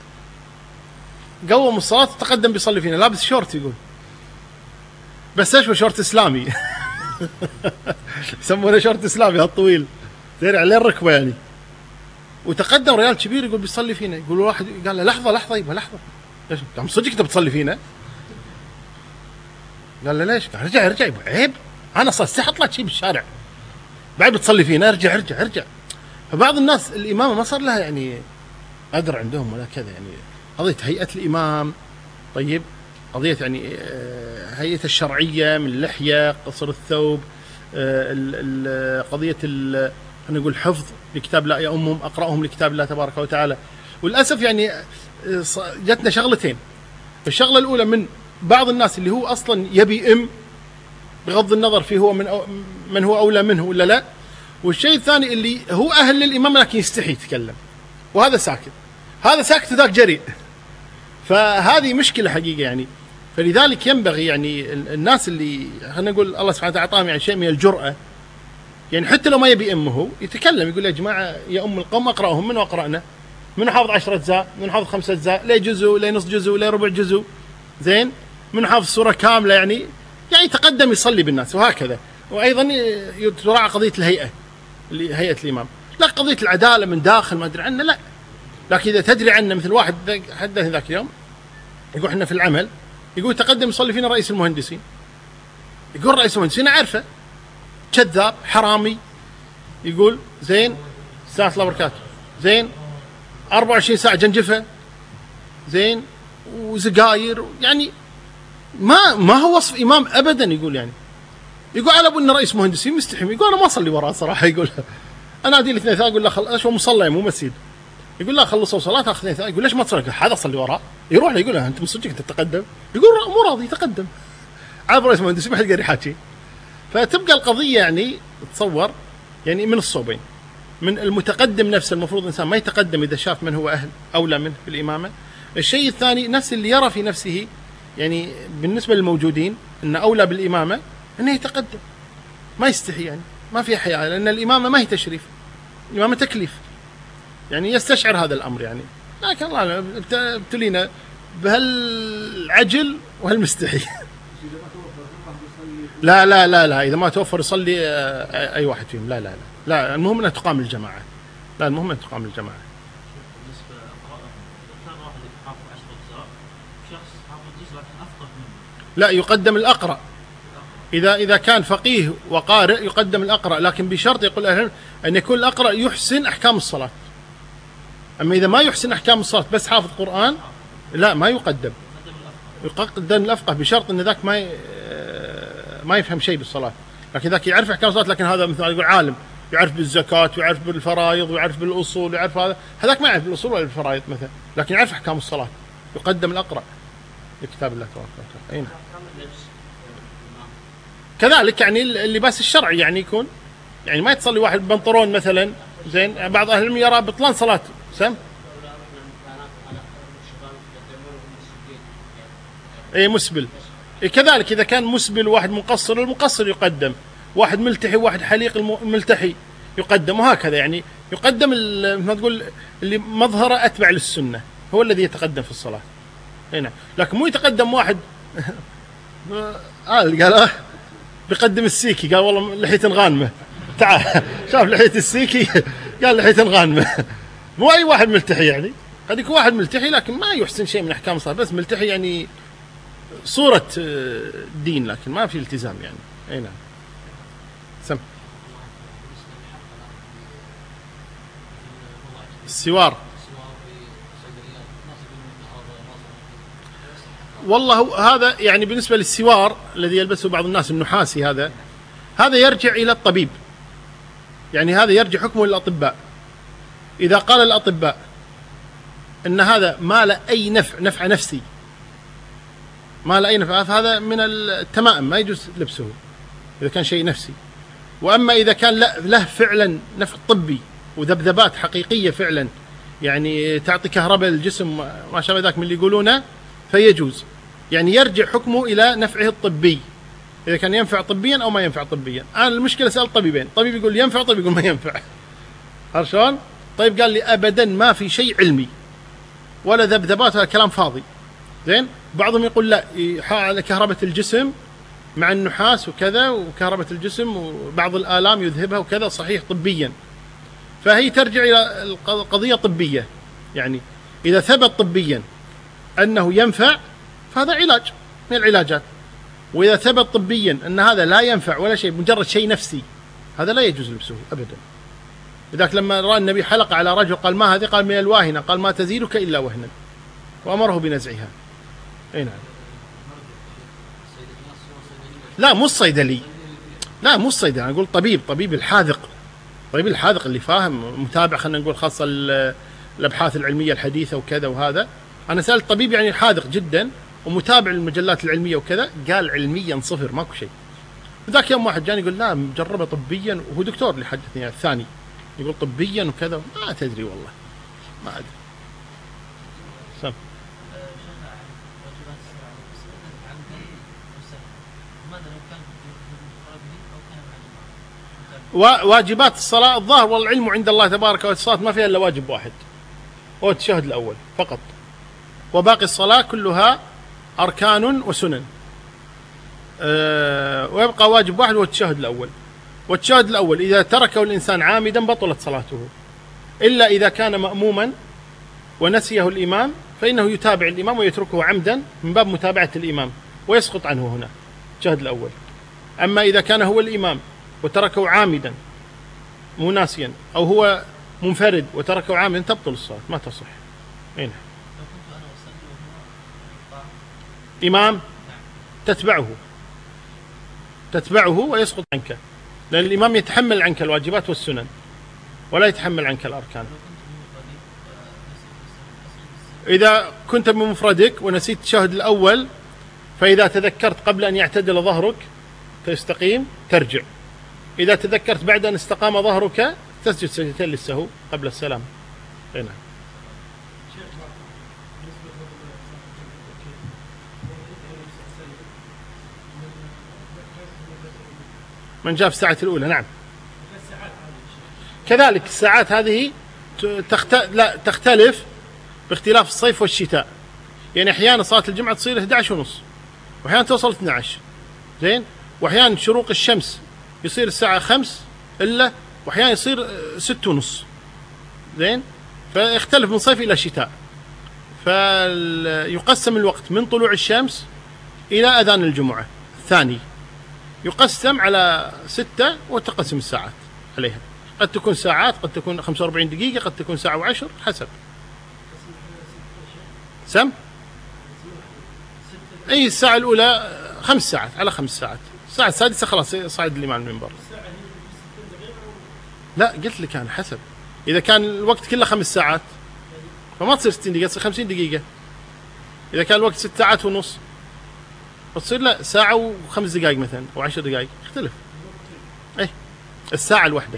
قوم الصلاة تقدم بيصلي فينا لابس شورت، يقول بس ايش شورت اسلامي يسمونه شورت اسلامي هالطويل دير عليه الركبة يعني. وتقدم رجال كبير يقول بيصلي فينا، يقول واحد قال له لحظة يبا لحظة، ليش عم صدق انت بتصلي فينا؟ قال له ليش؟ قال ارجع يبا عيب، انا صار الساعة طلعت شيء بالشارع بعد بتصلي فينا، ارجع. فبعض الناس الإمامة ما صار لها يعني قدر عندهم ولا كذا، يعني قضية هيئة الإمام، طيب قضية يعني هيئة الشرعية من اللحية، قصر الثوب، قضية خلينا نقول حفظ لكتاب الله، يا أمهم أقرأهم لكتاب الله تبارك وتعالى. والأسف يعني جتنا شغلتين. الشغلة الأولى من بعض الناس اللي هو أصلا يبي بغض النظر فيه هو من هو أولى منه ولا لا. والشيء الثاني اللي هو أهل للإمام لكن يستحي يتكلم، وهذا ساكت، هذا ساكت وذاك جريء. فهذه مشكلة حقيقة يعني. فلذلك ينبغي يعني الناس اللي خلينا نقول الله سبحانه وتعالى أعطاهم يعني شيء من الجرأة، يعني حتى لو ما يبي أمه يتكلم، يقول يا جماعة يا أم القوم أقرأهم، من أقرأنا؟ من حافظ 10 أجزاء، من حافظ 5 أجزاء، لا جزء لا نص جزء لا ربع جزء، زين، من حافظ سورة كاملة يعني يتقدم يصلي بالناس وهكذا. وأيضا تراعى قضية الهيئة اللي هيئة الإمام، لا قضية العدالة من داخل ما أدري عنه لا. لكن إذا تدري عنه مثل واحد حدث ذاك اليوم يقول إحنا في العمل، يقول تقدم يصلي فينا رئيس المهندسين، يقول رئيس المهندسين عارفه كذاب حرامي، يقول زين السلام الله وبركاته، زين 24 ساعة جنجفة، زين وزقاير، يعني ما هو وصف إمام أبدا. يقول يعني يقول على أبو إنه رئيس مهندسين مستحيم، يقول أنا ما أصلي وراه صراحة، يقول أنا أدي الاثنين ثلاثة، أقول له أشوى مصلى مو مسجد، يقول لا خلصوا صلاة أخذ اثنين ثلاثة، يقول ليش ما تصلي؟ هذا أصلي وراه، يروح له يقول له أنت من صدقك تتقدم، يقول مو راضي يتقدم، عارف رئيس مهندسين ما حد قادر يحاكي. فتبقى القضية يعني تصور يعني من الصوبين، من المتقدم نفسه المفروض الإنسان ما يتقدم إذا شاف من هو أهل أولى منه بالإمامة، الشيء الثاني نفس اللي يرى في نفسه يعني بالنسبة للموجودين أن أولى بالإمامة أنه يتقدم، ما يستحي، يعني ما في حياء، لأن الإمامة ما هي تشريف، الإمامة تكليف، يعني يستشعر هذا الأمر يعني. لكن الله ابتلينا بهالعجل وهالمستحي. لا لا لا لا، إذا ما توفر يصلي أي واحد فيهم، لا لا لا لا، المهم أن تقام الجماعة، لا المهم أن تقام الجماعة. لا، يقدم الأقرأ، إذا كان فقيه وقارئ يقدم الأقرأ، لكن بشرط يقول أهل أن يكون الأقرأ يحسن أحكام الصلاة. أما إذا ما يحسن أحكام الصلاة بس حافظ قرآن لا ما يقدم، يقدم الأفقه بشرط أن ذاك ما يفهم شيء بالصلاة، لكن ذاك يعرف أحكام الصلاة، لكن هذا مثل يقول عالم يعرف بالزكاة ويعرف بالفرائض ويعرف بالأصول ويعرف هذاك ما يعرف بالأصول ولا بالفرائض مثلا، لكن يعرف أحكام الصلاة، يقدم الأقرأ لكتاب الله تبارك وتعالى. أين كذلك يعني اللباس الشرعي يعني يكون، يعني ما يتصلي واحد بنطلون مثلا زين، بعض أهل العلم يرى بطلان صلاته سم اي مسبل. كذلك إذا كان مسبل واحد مقصر، المقصر يقدم، واحد ملتحي واحد حليق، الملتحي يقدم، وهكذا يعني يقدم ما تقول اللي مظهره أتبع للسنة هو الذي يتقدم في الصلاة هنا، لكن مو يتقدم واحد قال بيقدم السيكي، قال والله لحية غانمة، تعال شاف لحية السيكي قال لحية غانمة. مو أي واحد ملتحي، يعني قد يكون واحد ملتحي لكن ما يحسن شيء من أحكام الصلاة، بس ملتحي يعني صورة دين لكن ما في التزام يعني. أي نعم. سم السوار، والله هذا يعني بالنسبة للسوار الذي يلبسه بعض الناس النحاسي، هذا يرجع إلى الطبيب، يعني هذا يرجع حكمه للأطباء. إذا قال الأطباء أن هذا ما له أي نفع نفسي، ما له أي نفع، فهذا من التمائم ما يجوز لبسه إذا كان شيء نفسي. وأما إذا كان له فعلا نفع طبي وذبذبات حقيقية فعلا يعني تعطي كهرباء للجسم ما شابه ذاك من اللي يقولونه، فيجوز، يعني يرجع حكمه إلى نفعه الطبي، إذا كان ينفع طبيا أو ما ينفع طبيا. أنا المشكلة سأل طبيبين، طبيب يقول ينفع، طبيب يقول ما ينفع. عرفت شلون؟ طيب قال لي أبدا ما في شيء علمي ولا ذبذبات، هذا كلام فاضي. زين، بعضهم يقول لا على كهرباء الجسم مع النحاس وكذا، وكهرباء الجسم وبعض الآلام يذهبها وكذا، صحيح طبيا. فهي ترجع إلى القضية طبية، يعني إذا ثبت طبيا أنه ينفع فهذا علاج من العلاجات، وإذا ثبت طبيا أن هذا لا ينفع ولا شيء، مجرد شيء نفسي، هذا لا يجوز لبسه أبدا. لذلك لما رأى النبي حلق على رجل قال ما هذه؟ قال من الواهنة، قال ما تزيدك إلا وهنا، وأمره بنزعها. أي نعم. لا مو الصيدلي، لا مو الصيدلي، أنا أقول طبيب الحاذق، طبيب الحاذق اللي فاهم متابع، خلينا نقول خاصة الأبحاث العلمية الحديثة وكذا وهذا. أنا سألت طبيب يعني حاذق جدا ومتابع للمجلات العلمية وكذا، قال علميا صفر، ماكو شيء. ذاك يوم واحد جاني يقول لا مجربة طبيا، وهو دكتور اللي حدثني الثاني، يقول طبيا وكذا، ما تدري والله ما أدري. سم واجبات الصلاة الظاهر والعلم عند الله تبارك وتعالى، الصلاة ما فيها إلا واجب واحد هو التشهد الأول فقط، وباقي الصلاة كلها أركان وسنن، ويبقى واجب واحد هو التشهد الأول. والتشهد الأول إذا تركه الإنسان عامدا بطلت صلاته، إلا إذا كان مأموما ونسيه الإمام فإنه يتابع الإمام ويتركه عمدا من باب متابعة الإمام ويسقط عنه هنا التشهد الأول. أما إذا كان هو الإمام وتركه عامدا مو ناسيا، أو هو منفرد وتركه عامدا، تبطل الصلاة ما تصح. هنا إمام تتبعه ويسقط عنك، لأن الإمام يتحمل عنك الواجبات والسنن ولا يتحمل عنك الأركان. إذا كنت بمفردك ونسيت التشهد الأول، فإذا تذكرت قبل أن يعتدل ظهرك فيستقيم ترجع، إذا تذكرت بعد أن استقام ظهرك تسجد سجدتين للسهو قبل السلام. هنا بالنسبة من جاء في الساعة الأولى. نعم. كذلك الساعات هذه تختلف باختلاف الصيف والشتاء. يعني أحيانا صلاة الجمعة تصير 11:30 وأحيانا توصل 12. زين. وأحيانا شروق الشمس يصير الساعة 5 إلا، وأحيانا يصير 6:30. زين. فيختلف من صيف إلى شتاء. فيقسم الوقت من طلوع الشمس إلى أذان الجمعة الثاني، يقسم على 6 وتقسم الساعات عليها. قد تكون ساعات، قد تكون 45 دقيقة، قد تكون ساعة و10 حسب. سم؟ أي الساعة الأولى 5 ساعات على 5 ساعات. الساعة السادسة خلاص صعد الإمام المنبر. لا قلت لك أنا حسب. إذا كان الوقت كله 5 ساعات فما تصير 60 دقيقة، تصير 50 دقيقة. إذا كان الوقت 6 ساعات ونص فتصير لا ساعة و5 دقائق مثلا أو 10 دقائق، يختلف. إيه الساعة الواحدة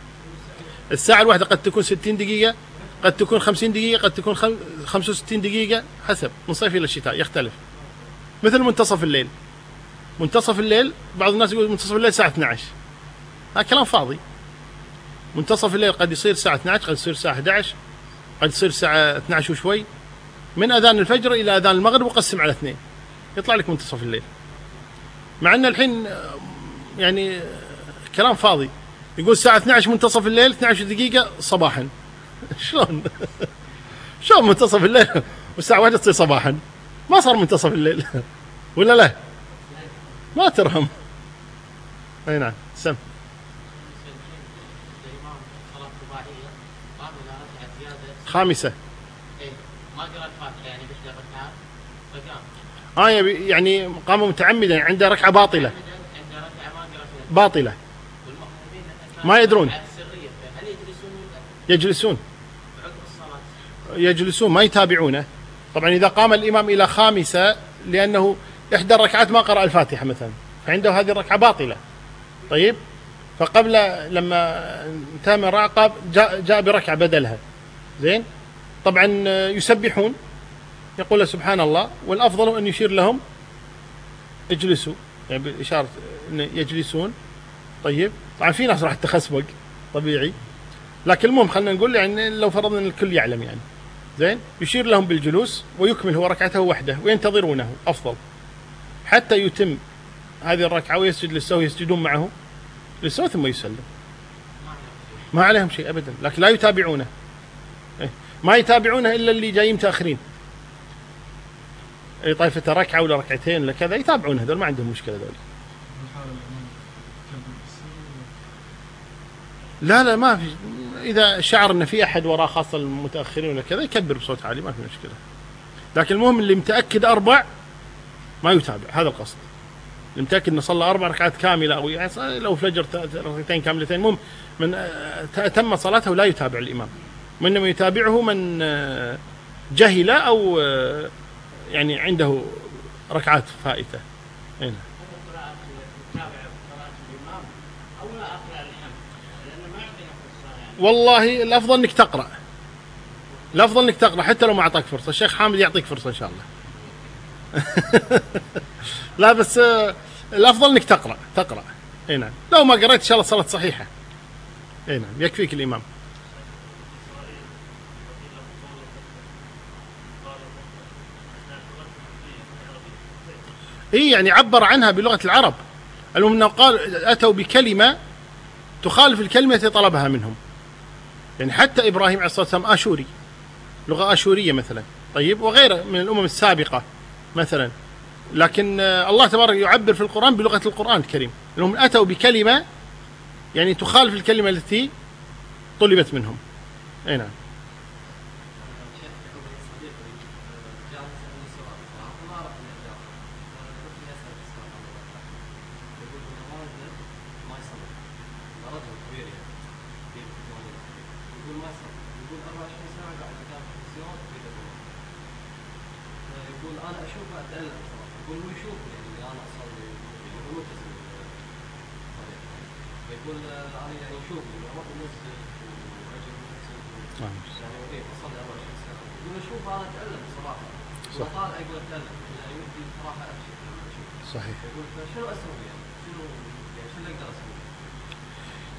قد تكون 60 دقيقة، قد تكون 50 دقيقة، قد تكون 65 دقيقة، حسب من صيف إلى الشتاء يختلف. مثل منتصف الليل. منتصف الليل بعض الناس يقول منتصف الليل الساعة 12، هذا كلام فاضي. منتصف الليل قد يصير الساعة 12، قد يصير الساعة 11، قد يصير الساعة 12 وشوي، من أذان الفجر إلى أذان المغرب وقسم على 2 يطلع لك منتصف الليل. مع أن الحين يعني كلام فاضي، يقول الساعة 12 منتصف الليل 12 دقيقة صباحا. شلون؟ شلون منتصف الليل والساعة 1 تصير صباحا؟ ما صار منتصف الليل ولا لا؟ ما ترهم. أي نعم. سم. خامسة. ما قرأ الفاتحة يعني بإحدى ركعات فقام. يعني قام متعمدا، عنده ركعة باطلة. عنده ركعة ما قرأ باطلة. ما يدرون. يجلسون. يجلسون ما يتابعونه. طبعا إذا قام الإمام إلى خامسة لأنه إحدى الركعات ما قرأ الفاتحة مثلا، فعنده هذه الركعة باطلة. طيب. فقبل لما انتهى من الركعة جاء بركعة بدلها. زين. طبعا يسبحون، يقول سبحان الله، والأفضل أن يشير لهم اجلسوا، يعني بالإشارة أن يجلسون. طيب. طبعا في ناس راح تخسبق طبيعي، لكن المهم خلينا نقول يعني لو فرضنا أن الكل يعلم يعني. زين. يشير لهم بالجلوس ويكمل هو ركعته وحده وينتظرونه أفضل حتى يتم هذه الركعة ويسجد للسهو، يسجدون معه للسهو ثم يسلم. ما عليهم شيء أبدا، لكن لا يتابعونه. ما يتابعونه إلا اللي جايين متأخرين، أي طائفة ركعة ولا ركعتين ولا كذا يتابعون، هذول ما عندهم مشكلة ذول. لا ما في. إذا شعر أن في أحد وراء خاصة المتأخرين ولا كذا يكبر بصوت عالي، ما في مشكلة. لكن المهم اللي متأكد 4 ما يتابع، هذا القصد. اللي متأكد أنه صلى 4 ركعات كاملة أو يعني لو فجر ركعتين كاملتين، المهم من تم صلاته ولا يتابع الإمام، وإنما يتابعه من جهل أو يعني عنده ركعات فائتة. هنا. والله الأفضل أنك تقرأ، الأفضل أنك تقرأ حتى لو ما أعطاك فرصة. الشيخ حامد يعطيك فرصة إن شاء الله. لا بس الأفضل أنك تقرأ. هنا. لو ما قرأت إن شاء الله صلاة صحيحة. هنا. يكفيك الإمام. يعني عبر عنها بلغة العرب. المهم أنه قال أتوا بكلمة تخالف الكلمة التي طلبها منهم. يعني حتى إبراهيم عليه الصلاة والسلام آشوري، لغة آشورية مثلا. طيب. وغيره من الأمم السابقة مثلا. لكن الله تبارك يعبر في القرآن بلغة القرآن الكريم. لهم أتوا بكلمة يعني تخالف الكلمة التي طلبت منهم. أي نعم. يقول انا اشوفه اتالم صراحه، يقول هو يشوفني يعني انا اصلي، يقول ملتزم يقول انا يعني يشوفني مرات المسجد ورجل يعني وقيف اصلي 24 ساعه، يقول اشوفه انا اتالم صراحه. صح. طالع يقول اتالم يعني ودي صراحه ابشر لما اشوفه. صحيح. يقول فشنو اسوي يعني؟ شنو اقدر اسوي؟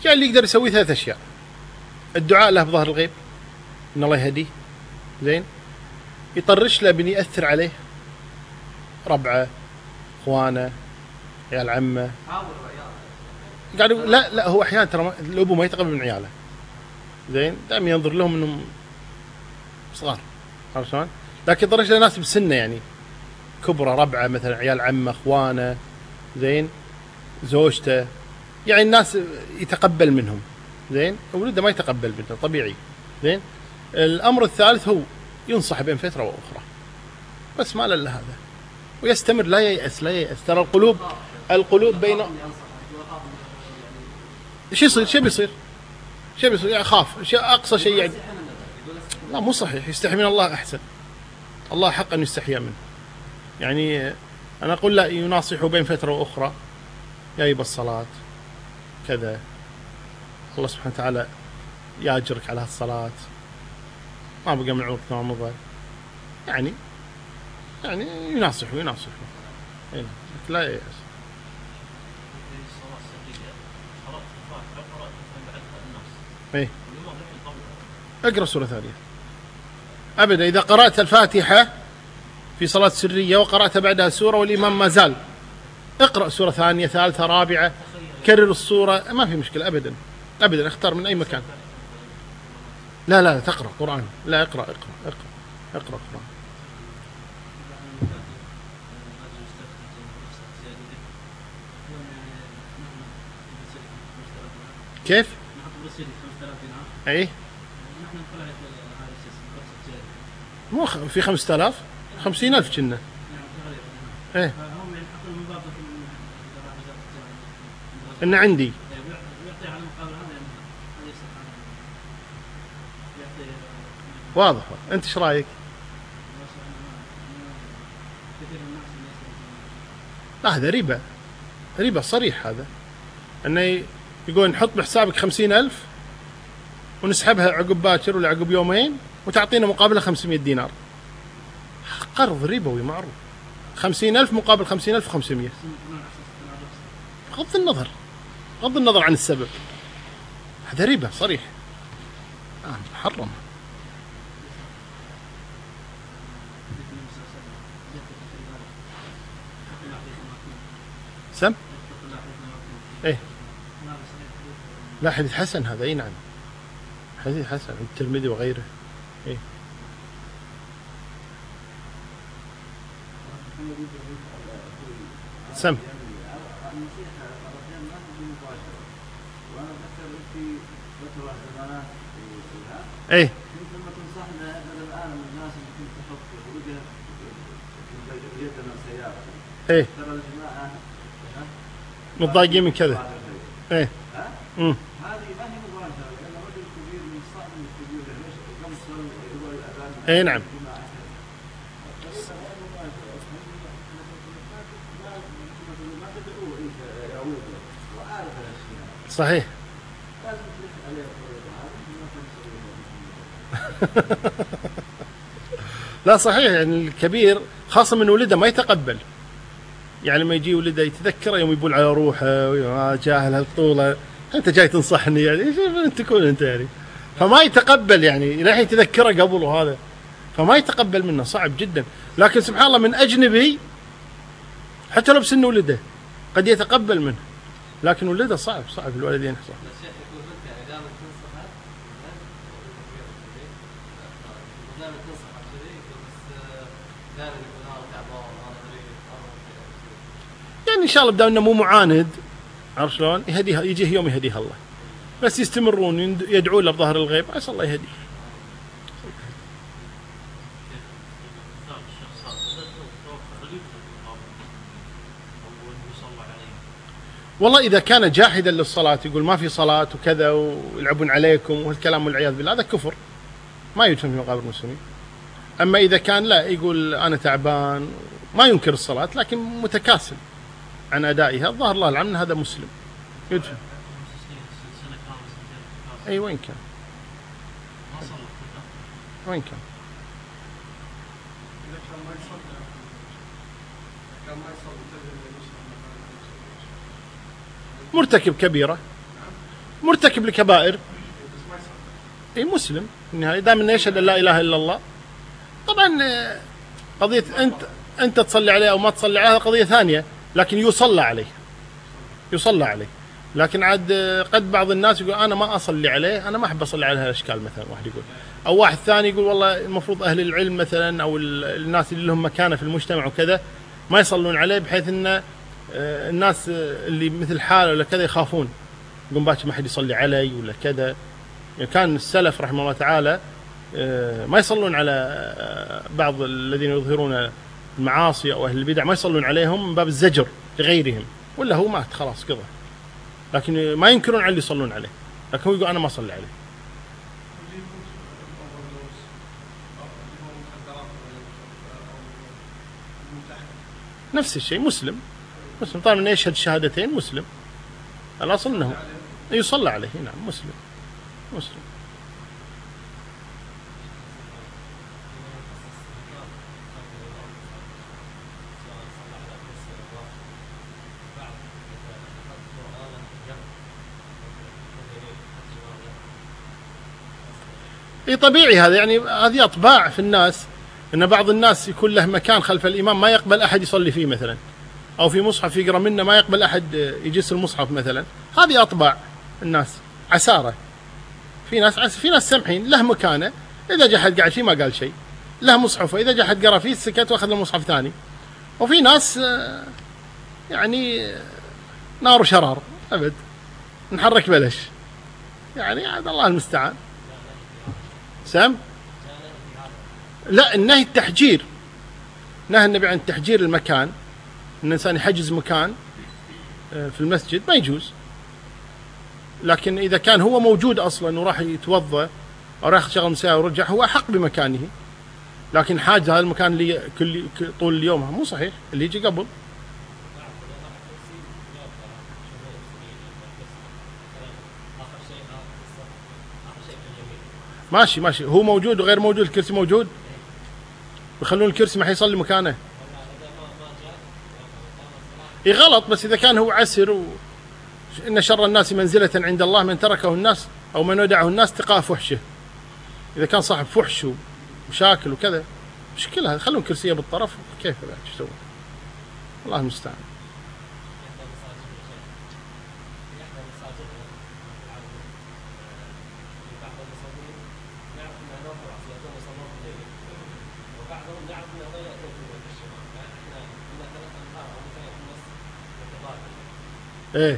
يعني اللي يقدر يسوي 3 أشياء: الدعاء له بظهر الغيب إن الله يهديه، زين، يطرش له بن يأثر عليه، ربعه، اخوانه، عيال عمه، قالوا لا هو احيانا ترى الابو ما يتقبل من عياله، زين، دائما ينظر لهم انهم صغار، عرفت شلون؟ لكن يطرش له ناس بسنه يعني كبرى، ربعه مثلا، عيال عمه، اخوانه، زين، زوجته، يعني الناس يتقبل منهم، زين، ولده ما يتقبل منه طبيعي، زين. الامر الثالث هو ينصح بين فتره واخرى، بس ما له الا هذا، ويستمر، لا ييأس، لا ييأس. ترى القلوب بين ايش يصير؟ شو بيصير؟ شو بيصير؟ يعني خاف، اقصى شيء يعني. لا مو صحيح، يستحي من الله احسن، الله حق ان يستحيا منه. يعني انا اقول لا، يناصح بين فتره واخرى، جايب الصلاه كذا، الله سبحانه وتعالى ياجرك على هالصلاه، ما بقى من عمرك ما مضى، يعني يناصح، لا ييأس. ايه، اقرأ سورة ثانية أبدا. إذا قرأت الفاتحة في صلاة سرية وقرأت بعدها سورة والإمام ما زال، اقرأ سورة ثانية، ثالثة، رابعة، كرر السورة، ما في مشكلة أبدا أبدا. اختار من أي مكان. لا تقرأ قرآن، لا اقرأ قرآن. كيف؟ ايه، مو في 5000 50,000 كنا. ايه، إن عندي واضح. أنت إيش رأيك؟ لا هذا ربا صريح، هذا أنه يقول نحط بحسابك 50,000 ونسحبها عقب باكر ولا عقب يومين وتعطينا مقابلها 500 دينار. قرض ربوي معروف، 50,000 مقابل 50,500. غض النظر عن السبب، هذا ربا صريح، محرم. سم؟ ايه، لا حديث حسن هذا، اي نعم، حديث حسن، الترمذي وغيره. ايه، سم. ايه، ايه، متضايقين من كذا. ايه، هذه ما هي مباشرة، لأن رجل كبير من الصائم الكبير ليش قام صلى هو الأذان. ايه نعم. صحيح. لا صحيح، يعني الكبير خاصة من ولده ما يتقبل، يعني لما يجي ولده يتذكره يوم يبول على روحه، جاهل هالطولة، أنت جاي تنصحني يعني، إيش أنت تكون أنت يعني، فما يتقبل يعني، لحين يتذكره قبل وهذا، فما يتقبل منه، صعب جدا. لكن سبحان الله من أجنبي حتى لو بسن ولده قد يتقبل منه، لكن ولده صعب الوالدين يحصل. يعني إن شاء الله بدأ إنه مو معاند، عرفت شلون؟ يهديها، يجيه يوم يهديها الله، بس يستمرون يدعون له بظهر الغيب، عسى الله يهديه. والله إذا كان جاحدا للصلاة، يقول ما في صلاة وكذا ويلعبون عليكم وهالكلام والعياذ بالله، هذا كفر ما يدفن في مقابر المسلمين. أما إذا كان لا، يقول أنا تعبان، ما ينكر الصلاة لكن متكاسل عن أدائها، الظاهر الله العمل هذا مسلم يدفن. أي وين كان؟ مرتكب كبيرة، مرتكب لكبائر اي مسلم في النهايه دام انه يشهد ان لا اله الا الله. طبعا قضيه انت تصلي عليه او ما تصلي عليه قضيه ثانيه، لكن يصلى عليه، يصلى عليه. لكن عاد قد بعض الناس يقول انا ما اصلي عليه، انا ما احب اصلي على هالاشكال مثلا، واحد يقول، او واحد ثاني يقول والله المفروض اهل العلم مثلا او الناس اللي لهم مكانه في المجتمع وكذا ما يصلون عليه، بحيث ان الناس اللي مثل حاله ولا كذا يخافون، يقول باكر ما حد يصلي علي ولا كذا. يعني كان السلف رحمه الله تعالى ما يصلون على بعض الذين يظهرون المعاصي او اهل البدع، ما يصلون عليهم من باب الزجر لغيرهم، ولا هو مات خلاص قضى، لكن ما ينكرون على اللي يصلون عليه، لكن هو يقول انا ما اصلي عليه. نفس الشيء مسلم طالما انه يشهد الشهادتين مسلم، الاصل انه يصلى عليه. نعم مسلم. اي طبيعي هذا، يعني هذه اطباع في الناس، ان بعض الناس يكون له مكان خلف الامام ما يقبل احد يصلي فيه مثلا، او في مصحف يقرا منه ما يقبل احد يجس المصحف مثلا. هذه اطباع الناس عساره. في ناس سمحين، له مكانه، اذا جاء حد قاعد فيه ما قال شيء، له مصحفه اذا جاء حد قرا فيه سكت واخذ له مصحف ثاني. وفي ناس يعني نار وشرار ابد، نحرك بلش، يعني عاد الله المستعان. سام؟ لا، النهي التحجير، نهى النبي عن تحجير المكان، ان الانسان يحجز مكان في المسجد ما يجوز. لكن اذا كان هو موجود اصلا وراح يتوضا او راح يشغل مساء ورجع، هو احق بمكانه. لكن حاجز هذا المكان اللي طول اليوم مو صحيح، اللي يجي قبل. ماشي هو موجود وغير موجود، الكرسي موجود، يخلون الكرسي ما حيصلي مكانه. اي غلط، بس اذا كان هو عسر إن شر الناس منزلة عند الله من تركه الناس او من ودعه الناس تقاء فحشه. اذا كان صاحب فحش ومشاكل وكذا مشكلة، خلون كرسيه بالطرف، كيف بعد ايش يسوون؟ الله المستعان. ايه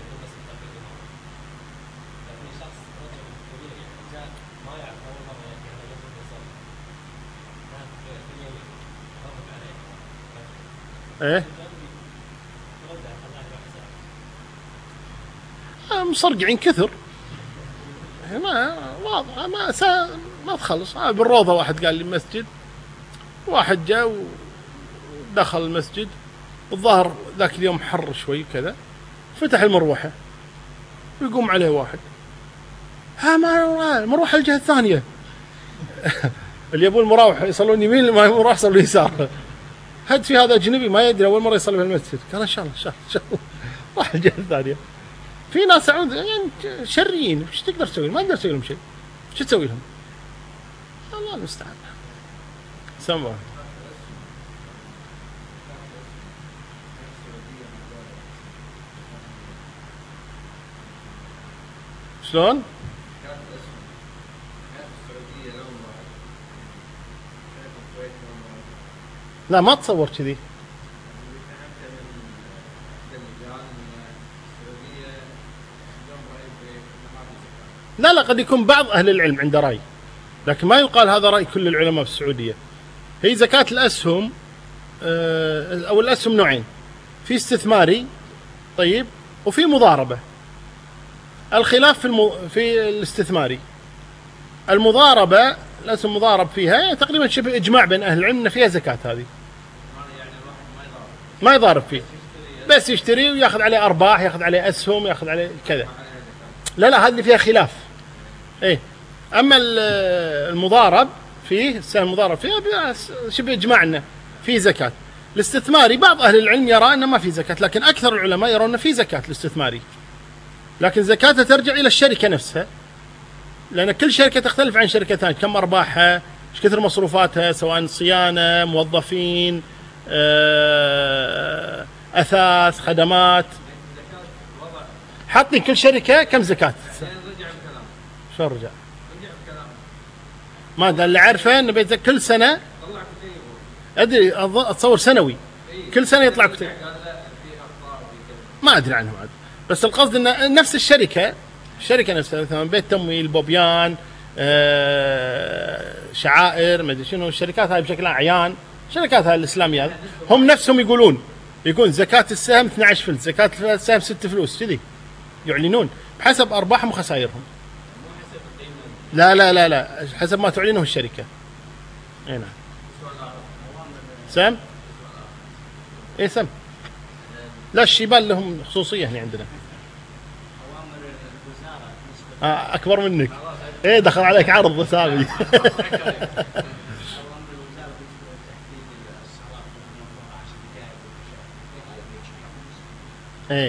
ايه مصرقعين كثر، ما واضح، ما تخلص. بالروضة واحد قال لي مسجد، واحد جاء ودخل المسجد، الظاهر ذاك اليوم حر شوي كذا، فتح المروحة ويقوم عليه واحد، ما مروحة الجهة الثانية. اللي يبون المراوح يصلون يمين، ما يبون مراوح يصلون يسار. هد في هذا أجنبي ما يدري، أول مرة يصلي في المسجد، قال إن شاء الله راح الجهة الثانية. في ناس يعني شريين، وش تقدر تسوي؟ ما تقدر تسوي لهم شيء، شو تسوي لهم؟ الله المستعان. سمع شلون؟ لا ما تصور كذي. لا قد يكون بعض أهل العلم عنده رأي، لكن ما يقال هذا رأي كل العلماء في السعودية. هي زكاة الأسهم أو الأسهم نوعين، في استثماري طيب وفي مضاربة. الخلاف في الاستثماري. المضاربة الأسهم مضارب فيها يعني تقريبا شبه إجماع بين أهل العلم أن فيها زكاة. هذه ما يضارب فيه، بس يشتري ويأخذ عليه أرباح، يأخذ عليه أسهم، يأخذ عليه كذا. لا هذه فيها خلاف. إيه أما المضارب فيه، السهم المضارب فيها شبه إجماع أنه فيه زكاة. الاستثماري بعض أهل العلم يرى أنه ما فيه زكاة، لكن أكثر العلماء يرون أنه فيه زكاة الاستثماري. لكن زكاتها ترجع إلى الشركة نفسها، لأن كل شركة تختلف عن شركة ثانية، كم أرباحها، ايش كثر مصروفاتها، سواء صيانة، موظفين، أثاث، خدمات. حاطين كل شركة كم زكاة. شو رجع؟ ما أدري، اللي عارفه إنه كل سنة، أدري أتصور سنوي، كل سنة يطلع كتير. ما أدري عنهم عاد، بس القصد إن نفس الشركة نفسها، مثلا بيت تمويل، بوبيان، شعائر، ما أدري شنو الشركات هاي بشكل أعيان، شركات هاي الإسلامية، هم نفسهم يقولون زكاة السهم 12 فلس، زكاة السهم 6 فلوس، كذي يعلنون بحسب أرباحهم وخسائرهم. لا لا لا لا، حسب ما تعلنه الشركة. اي نعم. سم؟ اي سم. لا، الشيبان لهم خصوصية هنا عندنا. أكبر منك. ايه دخل عليك عرض سامي. ايه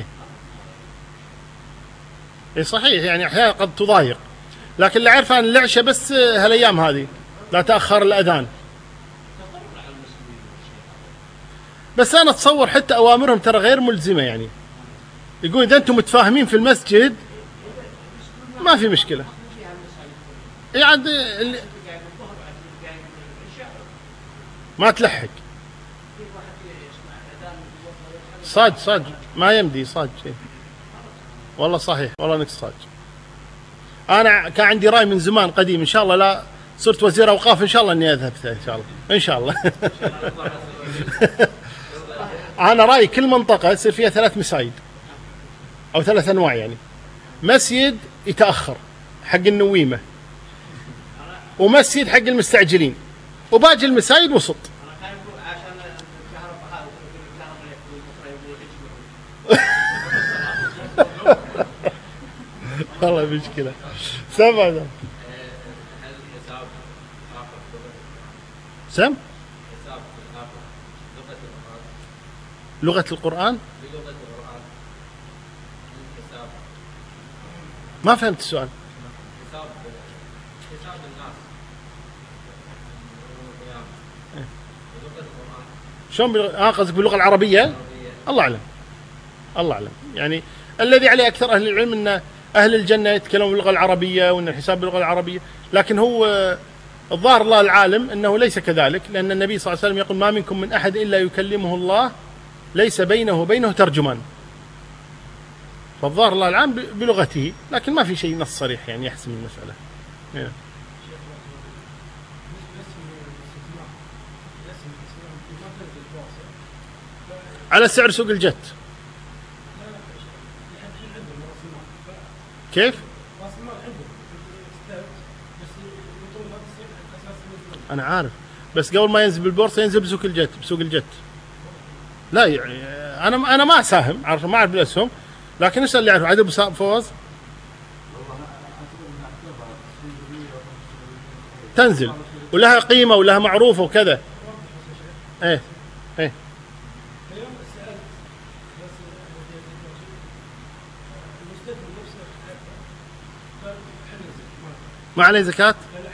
صحيح، يعني احيانا قد تضايق، لكن اللي عارفه ان العشاء بس هالايام هذه لا تاخر الاذان. بس انا اتصور حتى اوامرهم ترى غير ملزمه، يعني يقول اذا انتم متفاهمين في المسجد ما في مشكله. يعني ما تلحق صاج ما يمدي صاج. والله صحيح، والله انك صاج. انا كان عندي راي من زمان قديم، ان شاء الله لا صرت وزير اوقاف ان شاء الله اني اذهب ان شاء الله، ان شاء الله. انا رايي كل منطقه يصير فيها 3 مساجد او 3 انواع، يعني مسجد يتاخر حق النويمه، ومسجد حق المستعجلين، وباقي المساجد وسط. والله مشكلة. سم لغة القرآن. ما فهمت السؤال. شلون قصدك باللغة العربية؟ الله أعلم، الله أعلم. يعني الذي عليه أكثر أهل العلم أن أهل الجنة يتكلمون باللغة العربية وأن الحساب باللغة العربية، لكن هو الظاهر الله العالم أنه ليس كذلك، لأن النبي صلى الله عليه وسلم يقول ما منكم من أحد إلا يكلمه الله ليس بينه وبينه ترجمان. فالظاهر الله العالم بلغته، لكن ما في شيء نص صريح يعني يحسم المسألة. على سعر سوق الجت. كيف؟ أنا عارف، بس قبل ما ينزل بالبورصة ينزل بسوق الجت. لا يعني أنا ما أساهم، عارف، ما أعرف بالأسهم، لكن إيش اللي يعرف عدد فوز تنزل ولها قيمة ولها معروفة وكذا. إيه ما عليه زكاة.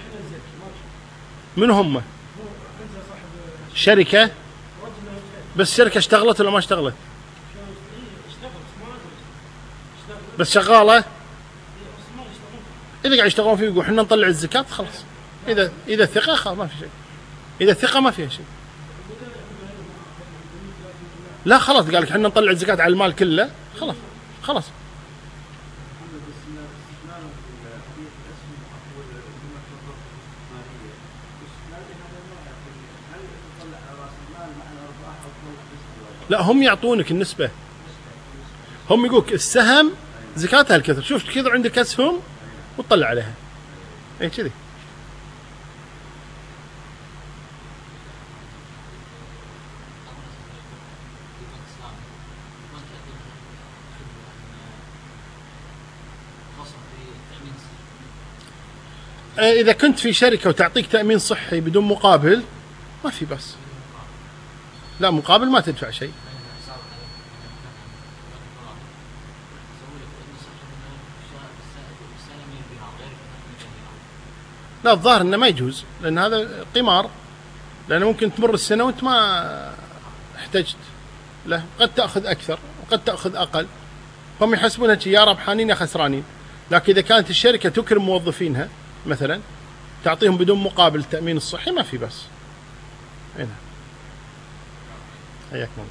من هم؟ شركة، بس الشركة اشتغلت ولا ما اشتغلت؟ بس شغالة. إذا قاعد يشتغلون فيه يقول احنا نطلع الزكاة خلاص. إذا الثقة خلاص ما في شيء. إذا الثقة ما فيها شيء. لا خلاص قال لك احنا نطلع الزكاة على المال كله، خلاص. لا هم يعطونك النسبة، هم يقولك السهم زكاتها الكثر، شوف كذا عندك أسهم وتطلع عليها. اي كذي. إذا كنت في شركة وتعطيك تأمين صحي بدون مقابل ما في بس. لا مقابل ما تدفع شيء. لا الظاهر انه ما يجوز، لان هذا قمار، لانه ممكن تمر السنه وانت ما احتجت له، قد تاخذ اكثر وقد تاخذ اقل، هم يحسبونها يا ربحانين يا خسرانين. لكن اذا كانت الشركه تكرم موظفينها مثلا، تعطيهم بدون مقابل التامين الصحي، ما في بس. هنا حياكم الله.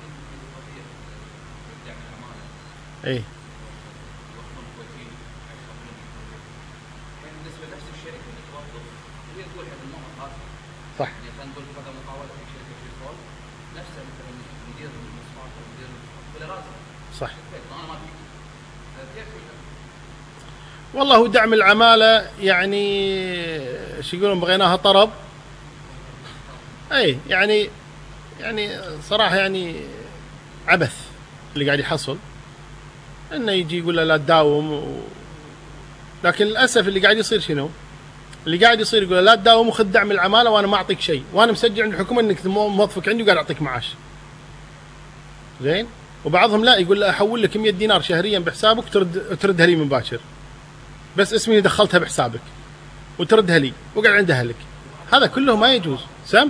ايه صح. صح. والله هو دعم العمالة يعني شو يقولون بغيناها طرب. اي يعني صراحة يعني عبث اللي قاعد يحصل، انه يجي يقول له لا تداوم لكن للاسف اللي قاعد يصير شنو؟ اللي قاعد يصير يقول له لا تداوم وخذ دعم العمالة وانا ما اعطيك شيء، وانا مسجل عند الحكومة انك موظفك عندي وقاعد اعطيك معاش. زين؟ وبعضهم لا، يقول له احول لك 100 دينار شهريا بحسابك تردها لي مباشر، بس اسمي دخلتها بحسابك وتردها لي وقعد عند اهلك. هذا كله ما يجوز. سم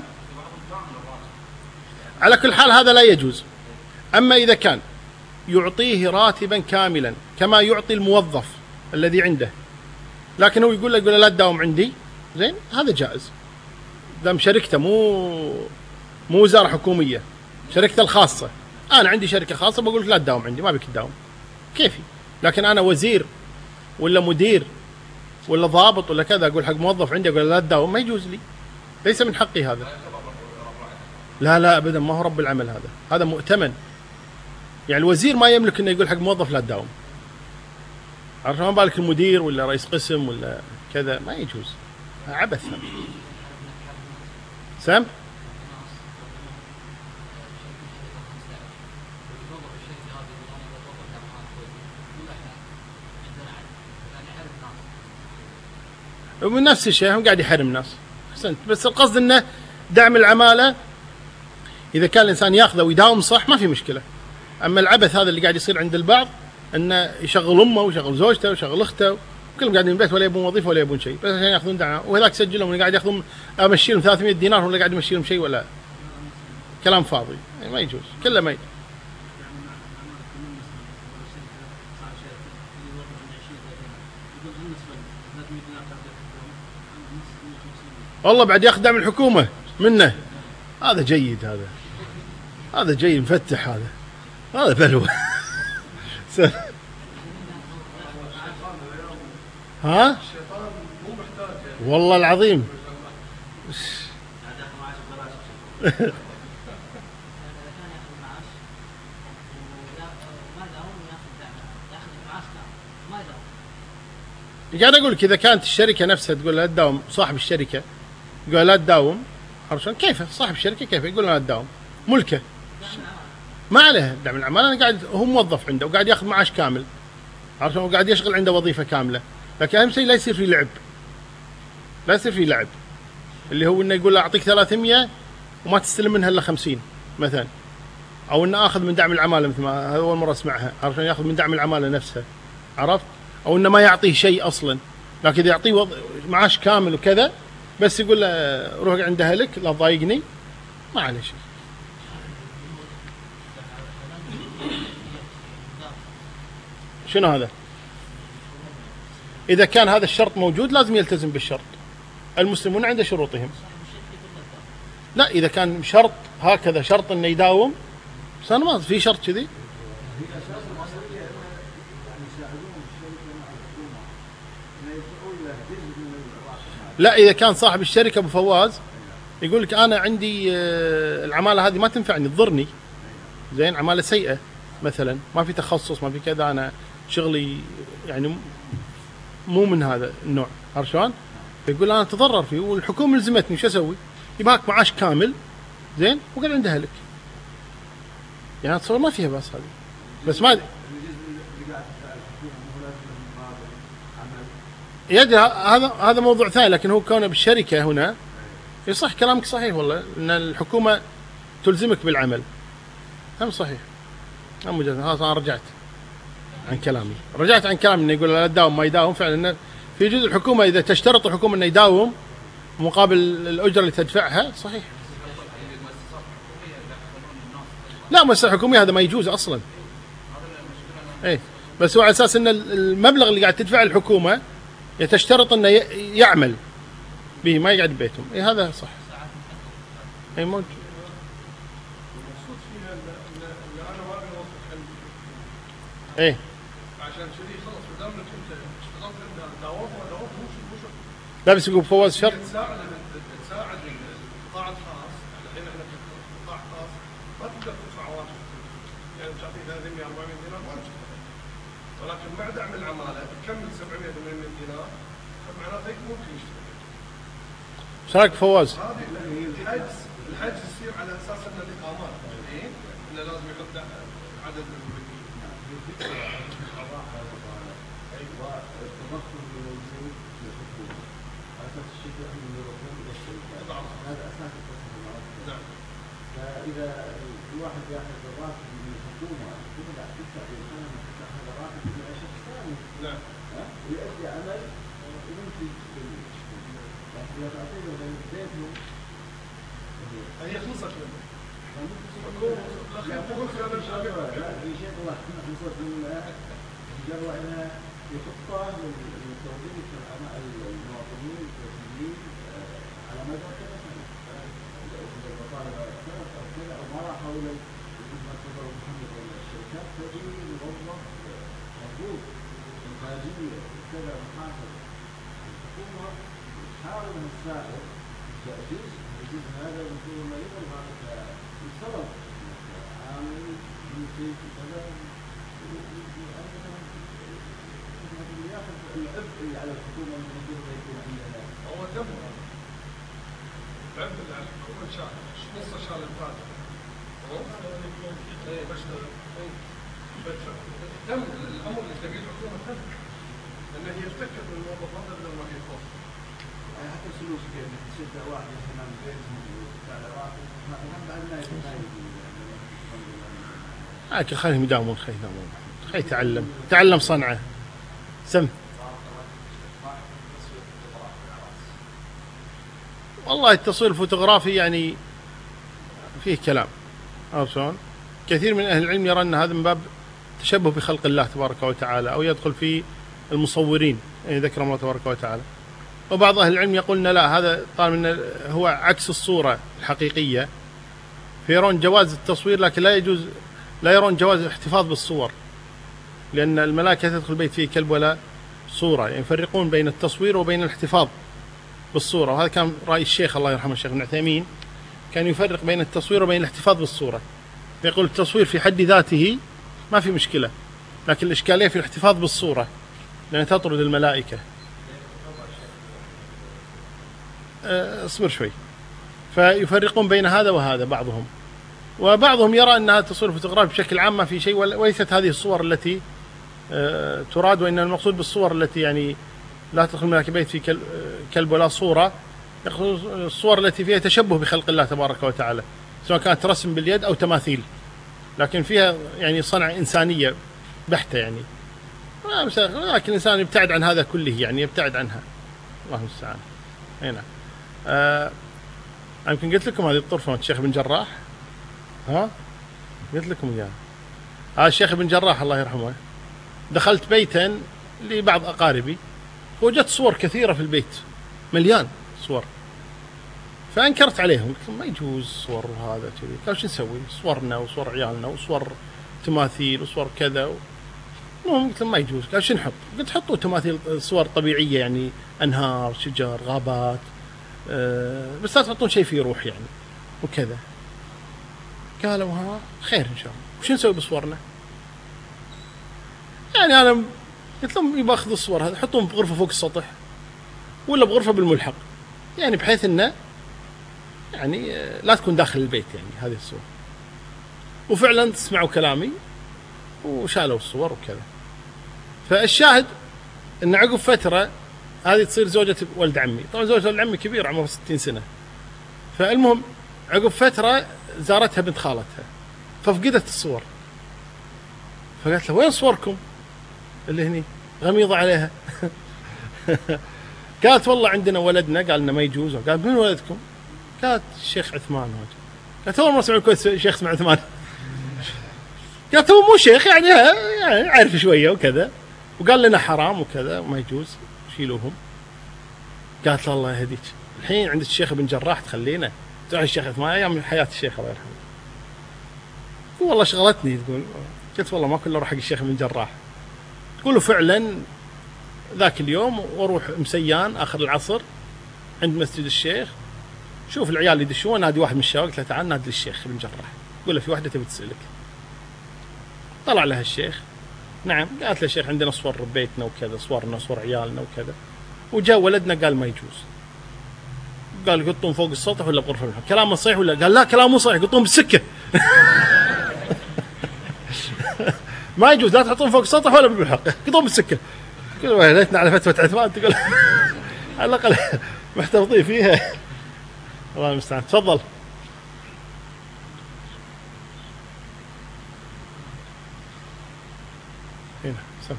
على كل حال هذا لا يجوز. اما اذا كان يعطيه راتبا كاملا كما يعطي الموظف الذي عنده، لكن هو يقول له لا تداوم عندي، زين، هذا جائز. دام شركته مو وزارة حكومية، شركته الخاصة، انا عندي شركة خاصة بقول لك لا تداوم عندي، ما بك تداوم كيفي. لكن انا وزير ولا مدير ولا ضابط ولا كذا اقول حق موظف عندي اقول لا تداوم، ما يجوز لي، ليس من حقي هذا. لا ابدا، ما هو رب العمل، هذا مؤتمن. يعني الوزير ما يملك انه يقول حق موظف لا تداوم، عرفت؟ ما بالك المدير ولا رئيس قسم ولا كذا، ما يجوز، عبث هذا. سام ومن نفس الشيء هم قاعد يحرم الناس. احسنت، بس القصد انه دعم العماله اذا كان الانسان ياخذه ويداوم صح ما في مشكله. اما العبث هذا اللي قاعد يصير عند البعض، انه يشغل امه ويشغل زوجته ويشغل اخته، كلهم قاعدين بالبيت ولا يبون وظيفه ولا يبون شيء، بس عشان ياخذون دعم. وهذاك سجلهم اللي قاعد ياخذون امشي لهم 300 دينار ولا قاعد يمشي لهم شيء، ولا كلام فاضي. يعني ما يجوز، كله ما يجوز. والله بعد ياخذ دعم الحكومة منه، هذا جيد، هذا جيد مفتح، هذا بلوى. ها والله العظيم. قاعد اقول لك اذا كانت الشركه نفسها تقول لا تداوم، صاحب الشركه يقول لا تداوم، عرفت كيف؟ صاحب الشركه كيف يقول لا تداوم؟ ملكه، ما عليه دعم العماله. انا قاعد، هو موظف عنده وقاعد ياخذ معاش كامل، عرفت؟ وقاعد يشغل عنده وظيفه كامله. لكن اهم شيء لا يصير في لعب، لا يصير في لعب، اللي هو انه يقول له اعطيك 300 وما تستلم منها الا 50 مثلا، او انه اخذ من دعم العماله، مثل ما هذا اول مره اسمعها، عشان ياخذ من دعم العماله نفسها، عرفت؟ او انه ما يعطيه شيء اصلا، لكن اذا يعطيه معاش كامل وكذا، بس يقول له روح عند اهلك لا تضايقني، ما عليه شيء. شنو هذا؟ اذا كان هذا الشرط موجود لازم يلتزم بالشرط. المسلمون عند شروطهم. لا اذا كان شرط هكذا، شرط انه يداوم، بس انا ما في شرط كذي. لا اذا كان صاحب الشركه ابو فواز يقول لك انا عندي العماله هذه ما تنفعني، تضرني، زين، عماله سيئه مثلا، ما في تخصص، ما في كذا، انا شغلي يعني مو من هذا النوع، عرفت شلون؟ فيقول انا اتضرر فيه والحكومه لزمتني، شو اسوي؟ يباك معاش كامل، زين، وقعد عند اهلك. يعني تصور ما فيها بس هذه، بس ما يدري هذا موضوع ثاني. لكن هو كونه بالشركه هنا يصح كلامك صحيح والله، ان الحكومه تلزمك بالعمل، هم صحيح، هم مجرد. خلاص انا رجعت عن كلامي انه يقول لا تداوم ما يداوم، فعلا في جزء الحكومة إذا تشترط الحكومة أنه يداوم مقابل الأجرة اللي تدفعها صحيح. لا مؤسسة حكومية هذا ما يجوز أصلا. إيه بس هو على أساس أن المبلغ اللي قاعد تدفعه الحكومة تشترط أنه يعمل به ما يقعد ببيتهم. إيه هذا صح. إيه موجود. إيه عشان كذي خلص ما دام انك انت اشتغلت عندها داومت مو شرط. لا بس يقول فواز شرط. تساعد القطاع الخاص. الحين احنا في قطاع خاص ما تقدر تدفع واجب يعني تعطيه 300 400 دينار واجب ولكن مع دعم العماله تكمل 700 800 دينار فمعناته ممكن يشتغل. ايش رايك فواز؟ هذه الحجز يصير على اساس ان الاقامات الحين انه لازم يحط عدد من فإذا الواحد ياخذ الراتب من الحكومة قاعد تدفع بالسنة هذا راتب من شخص ثاني. نعم. ويؤدي عمل وينتج لكن إذا تعطيه من بيتهم هي خلصت منه. لا في شيء واحد خلصت منه جرى انها يحطها للتوظيف المواطنين الوطنيين على مدى كذا سنة. إذا البطالة كانت أو كذا أو ما راح حول ما تفضل محمد ولا الشركات تجي موظف مضبوط إنتاجية كذا محاسب. الحكومة تحاول أن تساعد تأجيز هذا المفروض ما يقبل هذا السبب عامل ينتج كذا العبء اللي على الحكومة المفروض يكون عندها. هو دم العبء اللي على الحكومة شال نص شال الفاتح. دم الأمر اللي تلاقيه الحكومة دم لأن هي افتكت من الموظفات بدل ما هي خوف. يعني حتى السلوك كيف تشد واحد يهتم ببيتهم وتدفع له راتب هم بعد ما لكن خليهم يداومون خليه يتعلم صنعه. سم والله التصوير الفوتوغرافي يعني فيه كلام أو شلون. كثير من أهل العلم يرى أن هذا من باب تشبه بخلق الله تبارك وتعالى أو يدخل في المصورين يعني ذكر الله تبارك وتعالى. وبعض أهل العلم يقولون لا هذا طالما هو عكس الصورة الحقيقية فيرون جواز التصوير لكن لا يرون جواز الاحتفاظ بالصور لأن الملائكة تدخل البيت فيه كلب ولا صورة. يعني يفرقون بين التصوير وبين الاحتفاظ بالصورة. وهذا كان رأي الشيخ الله يرحمه الشيخ ابن عثيمين كان يفرق بين التصوير وبين الاحتفاظ بالصورة. يقول التصوير في حد ذاته ما في مشكلة لكن الإشكالية في الاحتفاظ بالصورة لأن تطرد الملائكة. اصبر شوي. فيفرقون بين هذا وهذا بعضهم. وبعضهم يرى أنها تصوير فوتوغرافي بشكل عام ما في شيء وليست هذه الصور التي تراد وإن المقصود بالصور التي يعني لا تدخل الملائكة بيت في كلب ولا صورة. يقصد الصور التي فيها تشبه بخلق الله تبارك وتعالى سواء كانت رسم باليد أو تماثيل لكن فيها يعني صنع إنسانية بحتة يعني. لكن الإنسان يبتعد عن هذا كله يعني يبتعد عنها الله المستعان. هنا يمكن قلت لكم هذه الطرفة من الشيخ بن جراح. قلت لكم إياها. هذا الشيخ بن جراح الله يرحمه دخلت بيتا لبعض أقاربي وجدت صور كثيرة في البيت مليان صور فأنكرت عليهم قلت ما يجوز صور هذا كذي. قالوا شو نسوي صورنا وصور عيالنا وصور تماثيل وصور كذا المهم قلت ما يجوز. قالوا شو نحط؟ قلت حطوا تماثيل صور طبيعية يعني أنهار شجر غابات بس لا تحطون شيء فيه روح يعني وكذا. قالوا ها خير إن شاء الله. وش نسوي بصورنا؟ يعني أنا قلت لهم يبغى أخذ الصور هذه حطهم بغرفة فوق السطح ولا بغرفة بالملحق يعني بحيث إنه يعني لا تكون داخل البيت يعني هذه الصور. وفعلا تسمعوا كلامي وشالوا الصور وكذا. فالشاهد إن عقب فترة هذه تصير زوجة ولد عمي. طبعا زوجة ولد عمي كبير عمره 60 سنة. فالمهم عقب فترة زارتها بنت خالتها ففقدت الصور فقالت له وين صوركم اللي هني غميضة عليها قالت والله عندنا ولدنا قال لنا ما يجوز. قال من ولدكم؟ قالت الشيخ عثمان هذا. قالت أول مرة سمعت كويس شيخ اسمه عثمان. قالت هو مو شيخ يعني عارف شوية وكذا، وقال لنا حرام وكذا وما يجوز شيلوهم. قالت الله يهديك الحين عند الشيخ ابن جراح تخلينا تروح الشيخ عثمان أيام حياة الشيخ الله يرحمه. تقول والله شغلتني. تقول قلت والله ما كله أروح حق الشيخ ابن جراح. تقول فعلا ذاك اليوم واروح مسيان آخر العصر عند مسجد الشيخ، شوف العيال يدشون، نادي واحد من الشباب قلت له تعال نادي الشيخ ابن جراح، قول له في واحدة تبي تسألك. طلع لها الشيخ، نعم. قالت له الشيخ عندنا صور بيتنا وكذا، صورنا صور عيالنا وكذا، وجاء ولدنا قال ما يجوز. قال قطهم فوق السطح ولا بغرفة المحكمة؟ كلامه صحيح ولا؟ قال لا كلامه مو صحيح، قطهم بالسكة. ما يجوز لا تحطون فوق السطح ولا بالحق، قطهم بالسكة. تقول يا ليتنا على فتوى عثمان، تقول على الأقل محتفظين فيها. الله المستعان. تفضل. هنا سم.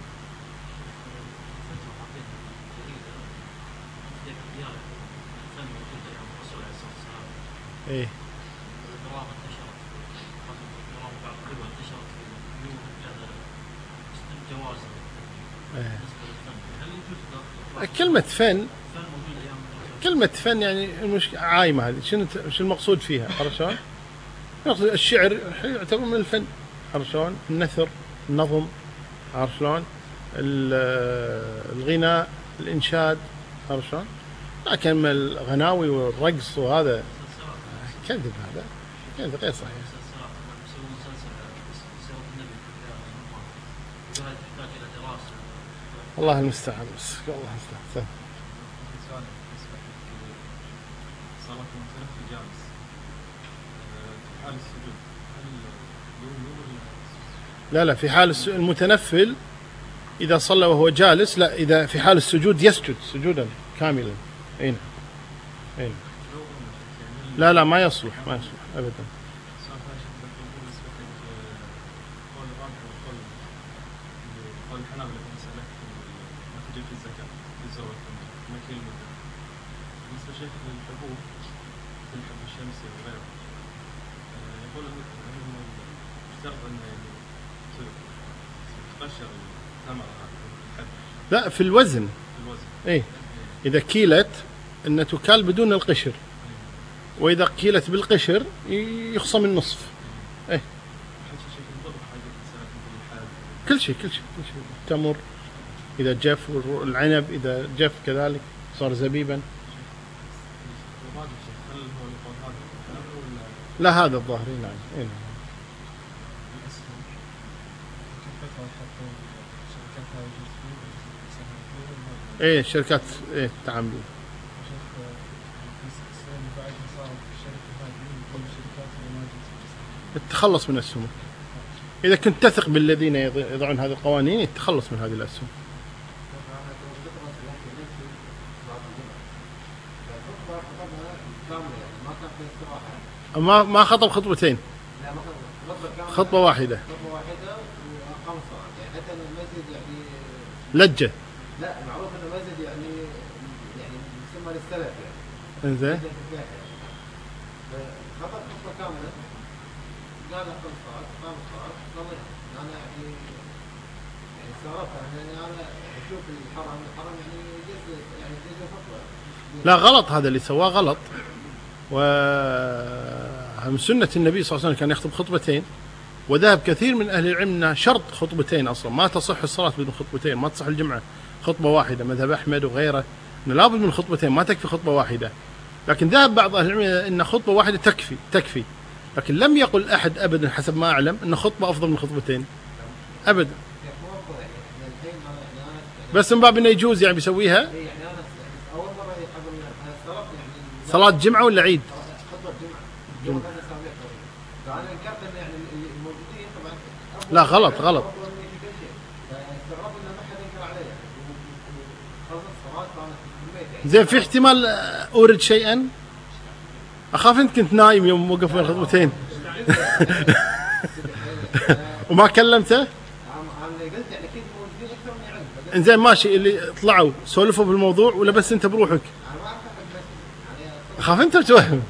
ايه كلمة فن، كلمة فن يعني مش عايمة هذه. شنو المقصود فيها؟ عرفت شلون؟ المقصود الشعر يعتبر من الفن، عرفت شلون؟ النثر، النظم، عرفت شلون؟ الغناء، الإنشاد، عرفت شلون؟ لكن الغناوي والرقص وهذا كذب، هذا كذب غير صحيح. الله المستعان. بس الله المستعان. لا في حال المتنفل إذا صلى وهو جالس، لا إذا في حال السجود يسجد سجودا كاملا. أين لا ما يصلح، ما يصلح أبدا. لا في الوزن. ايه اذا كيلت ان تكال بدون القشر، واذا كيلت بالقشر يخصم النصف. ايه كل شيء التمر اذا جف، والعنب اذا جف كذلك صار زبيبا. لا هذا الظاهري. نعم. ايه الشركات ايه تعامل. التخلص من السموم. اذا كنت تثق بالذين يضعون هذه القوانين التخلص من هذه الاسهم. ما خطب خطبتين، خطبة واحدة. لجة. لا معروف انه مسجد يعني يسمى للسلف يعني. انزين. خطب خطبة كاملة، قال اقل صلاة، قام الصلاة، صليت. انا يعني استغربت يعني انا اشوف الحرم يعني يجوز خطبة. لا غلط، هذا اللي سواه غلط. ومن سنة النبي صلى الله عليه وسلم كان يخطب خطبتين، وذهب كثير من أهل العلم أنها شرط خطبتين أصلا، ما تصح الصلاة بدون خطبتين، ما تصح الجمعة خطبة واحدة. مذهب أحمد وغيره أنه لابد من خطبتين، ما تكفي خطبة واحدة. لكن ذهب بعض أهل العلم أن خطبة واحدة تكفي. لكن لم يقل أحد أبدا حسب ما أعلم أن خطبة أفضل من خطبتين أبدا. بس من باب أنه يجوز يعني بيسويها. صلاة جمعة ولا عيد؟ جمعة. لا غلط. زين في احتمال أورد شيئا، أخاف أنت كنت نايم يوم وقف بين الخطبتين. وما كلمته؟ انزين ماشي، اللي طلعوا سولفوا بالموضوع ولا بس انت بروحك؟ اخاف انت بتوهم.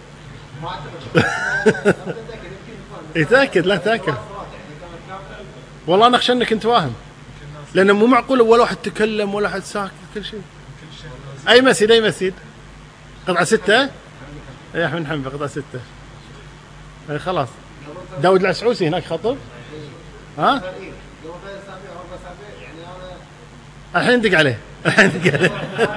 يتاكد، لا تاكد. والله انا اخشى انك انت واهم، لانه مو معقول ولا واحد تكلم ولا حد ساكت كل شيء. اي مسجد؟ اي مسجد؟ قطعه 6. يا احمد حنبه قطعه 6. اي خلاص. داود العسعوسي هناك خطب. ها؟ الحين دق عليه. الحين دق عليه.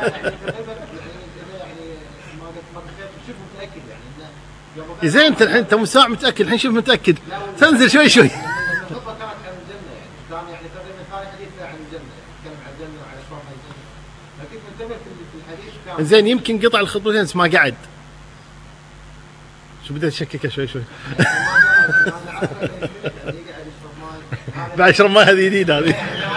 زين انت الحين انت مساع متاكد، الحين شوف متاكد، تنزل شوي شوي. الخطبه كانت عن الجنه، يعني كان يعني تقريبا ثاني حديث عن الجنه، يتكلم عن الجنه وعن اشواق الجنه، لكن منتبه في الحديث كان زين يمكن قطع الخطبتين بس ما قعد. شو بدأت تشككه شوي شوي. بعد يشرب ماء، هذه جديده هذه.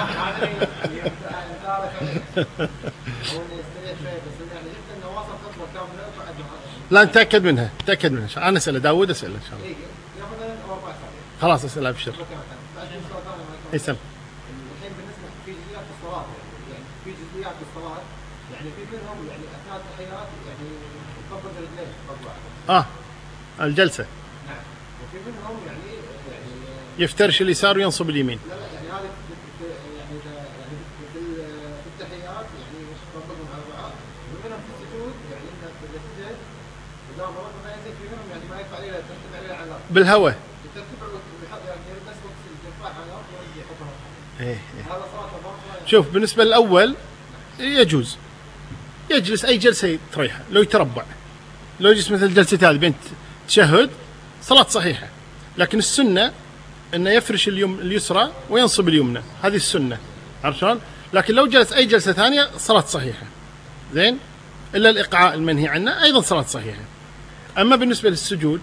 لا نتاكد منها، تاكد منها. انا اساله داوود، اساله ان شاء الله. خلاص اساله ابشر. يسلم. الحين بالنسبه في جزئيات الصلاه، يعني في جزئيات الصلاه، يعني في منهم يعني اثناء التحيات يعني يطبق الرجلين طبعا. الجلسه. نعم. وفي منهم يعني يفترش اليسار وينصب اليمين. لا يعني هذه يعني في التحيات يعني يطبقهم على بعض، ومنهم في السجود يعني انك اذا سجد اذا مرض ما ينزل، في منهم يعني ما يرفع عليه ترتب عليه على الارض. بالهواء. شوف بالنسبة الأول يجوز يجلس أي جلسة تريحه، لو يتربع، لو يجلس مثل الجلسة هذه بين تشهد صلاة صحيحة. لكن السنة أنه يفرش اليسرى وينصب اليمنى، هذه السنة، عرفت شلون؟ لكن لو جلس أي جلسة ثانية صلاة صحيحة. زين، إلا الإقعاء المنهي عنه أيضا صلاة صحيحة. أما بالنسبة للسجود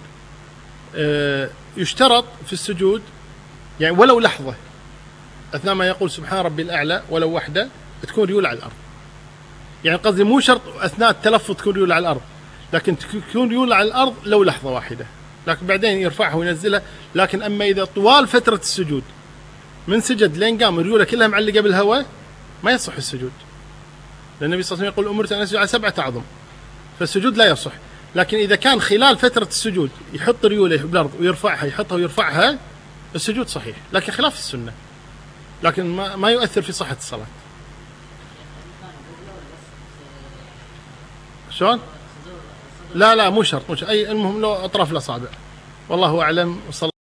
يشترط في السجود يعني ولو لحظة أثناء ما يقول سبحان ربي الأعلى، ولو وحدة تكون ريول على الأرض. يعني قصدي مو شرط أثناء التلفظ تكون ريول على الأرض، لكن تكون ريول على الأرض لو لحظة واحدة، لكن بعدين يرفعها وينزلها. لكن أما إذا طوال فترة السجود من سجد لين قام ريوله كلها معلقة بالهواء ما يصح السجود، لأن النبي صلى الله عليه وسلم يقول أمرت أن أسجد على 7 أعظم، فالسجود لا يصح. لكن إذا كان خلال فترة السجود يحط ريوله بالأرض ويرفعها، يحطها ويرفعها، السجود صحيح، لكن خلاف السنة، لكن ما يؤثر في صحة الصلاة. شلون؟ لا مو شرط، أي المهم له أطراف الأصابع، والله أعلم.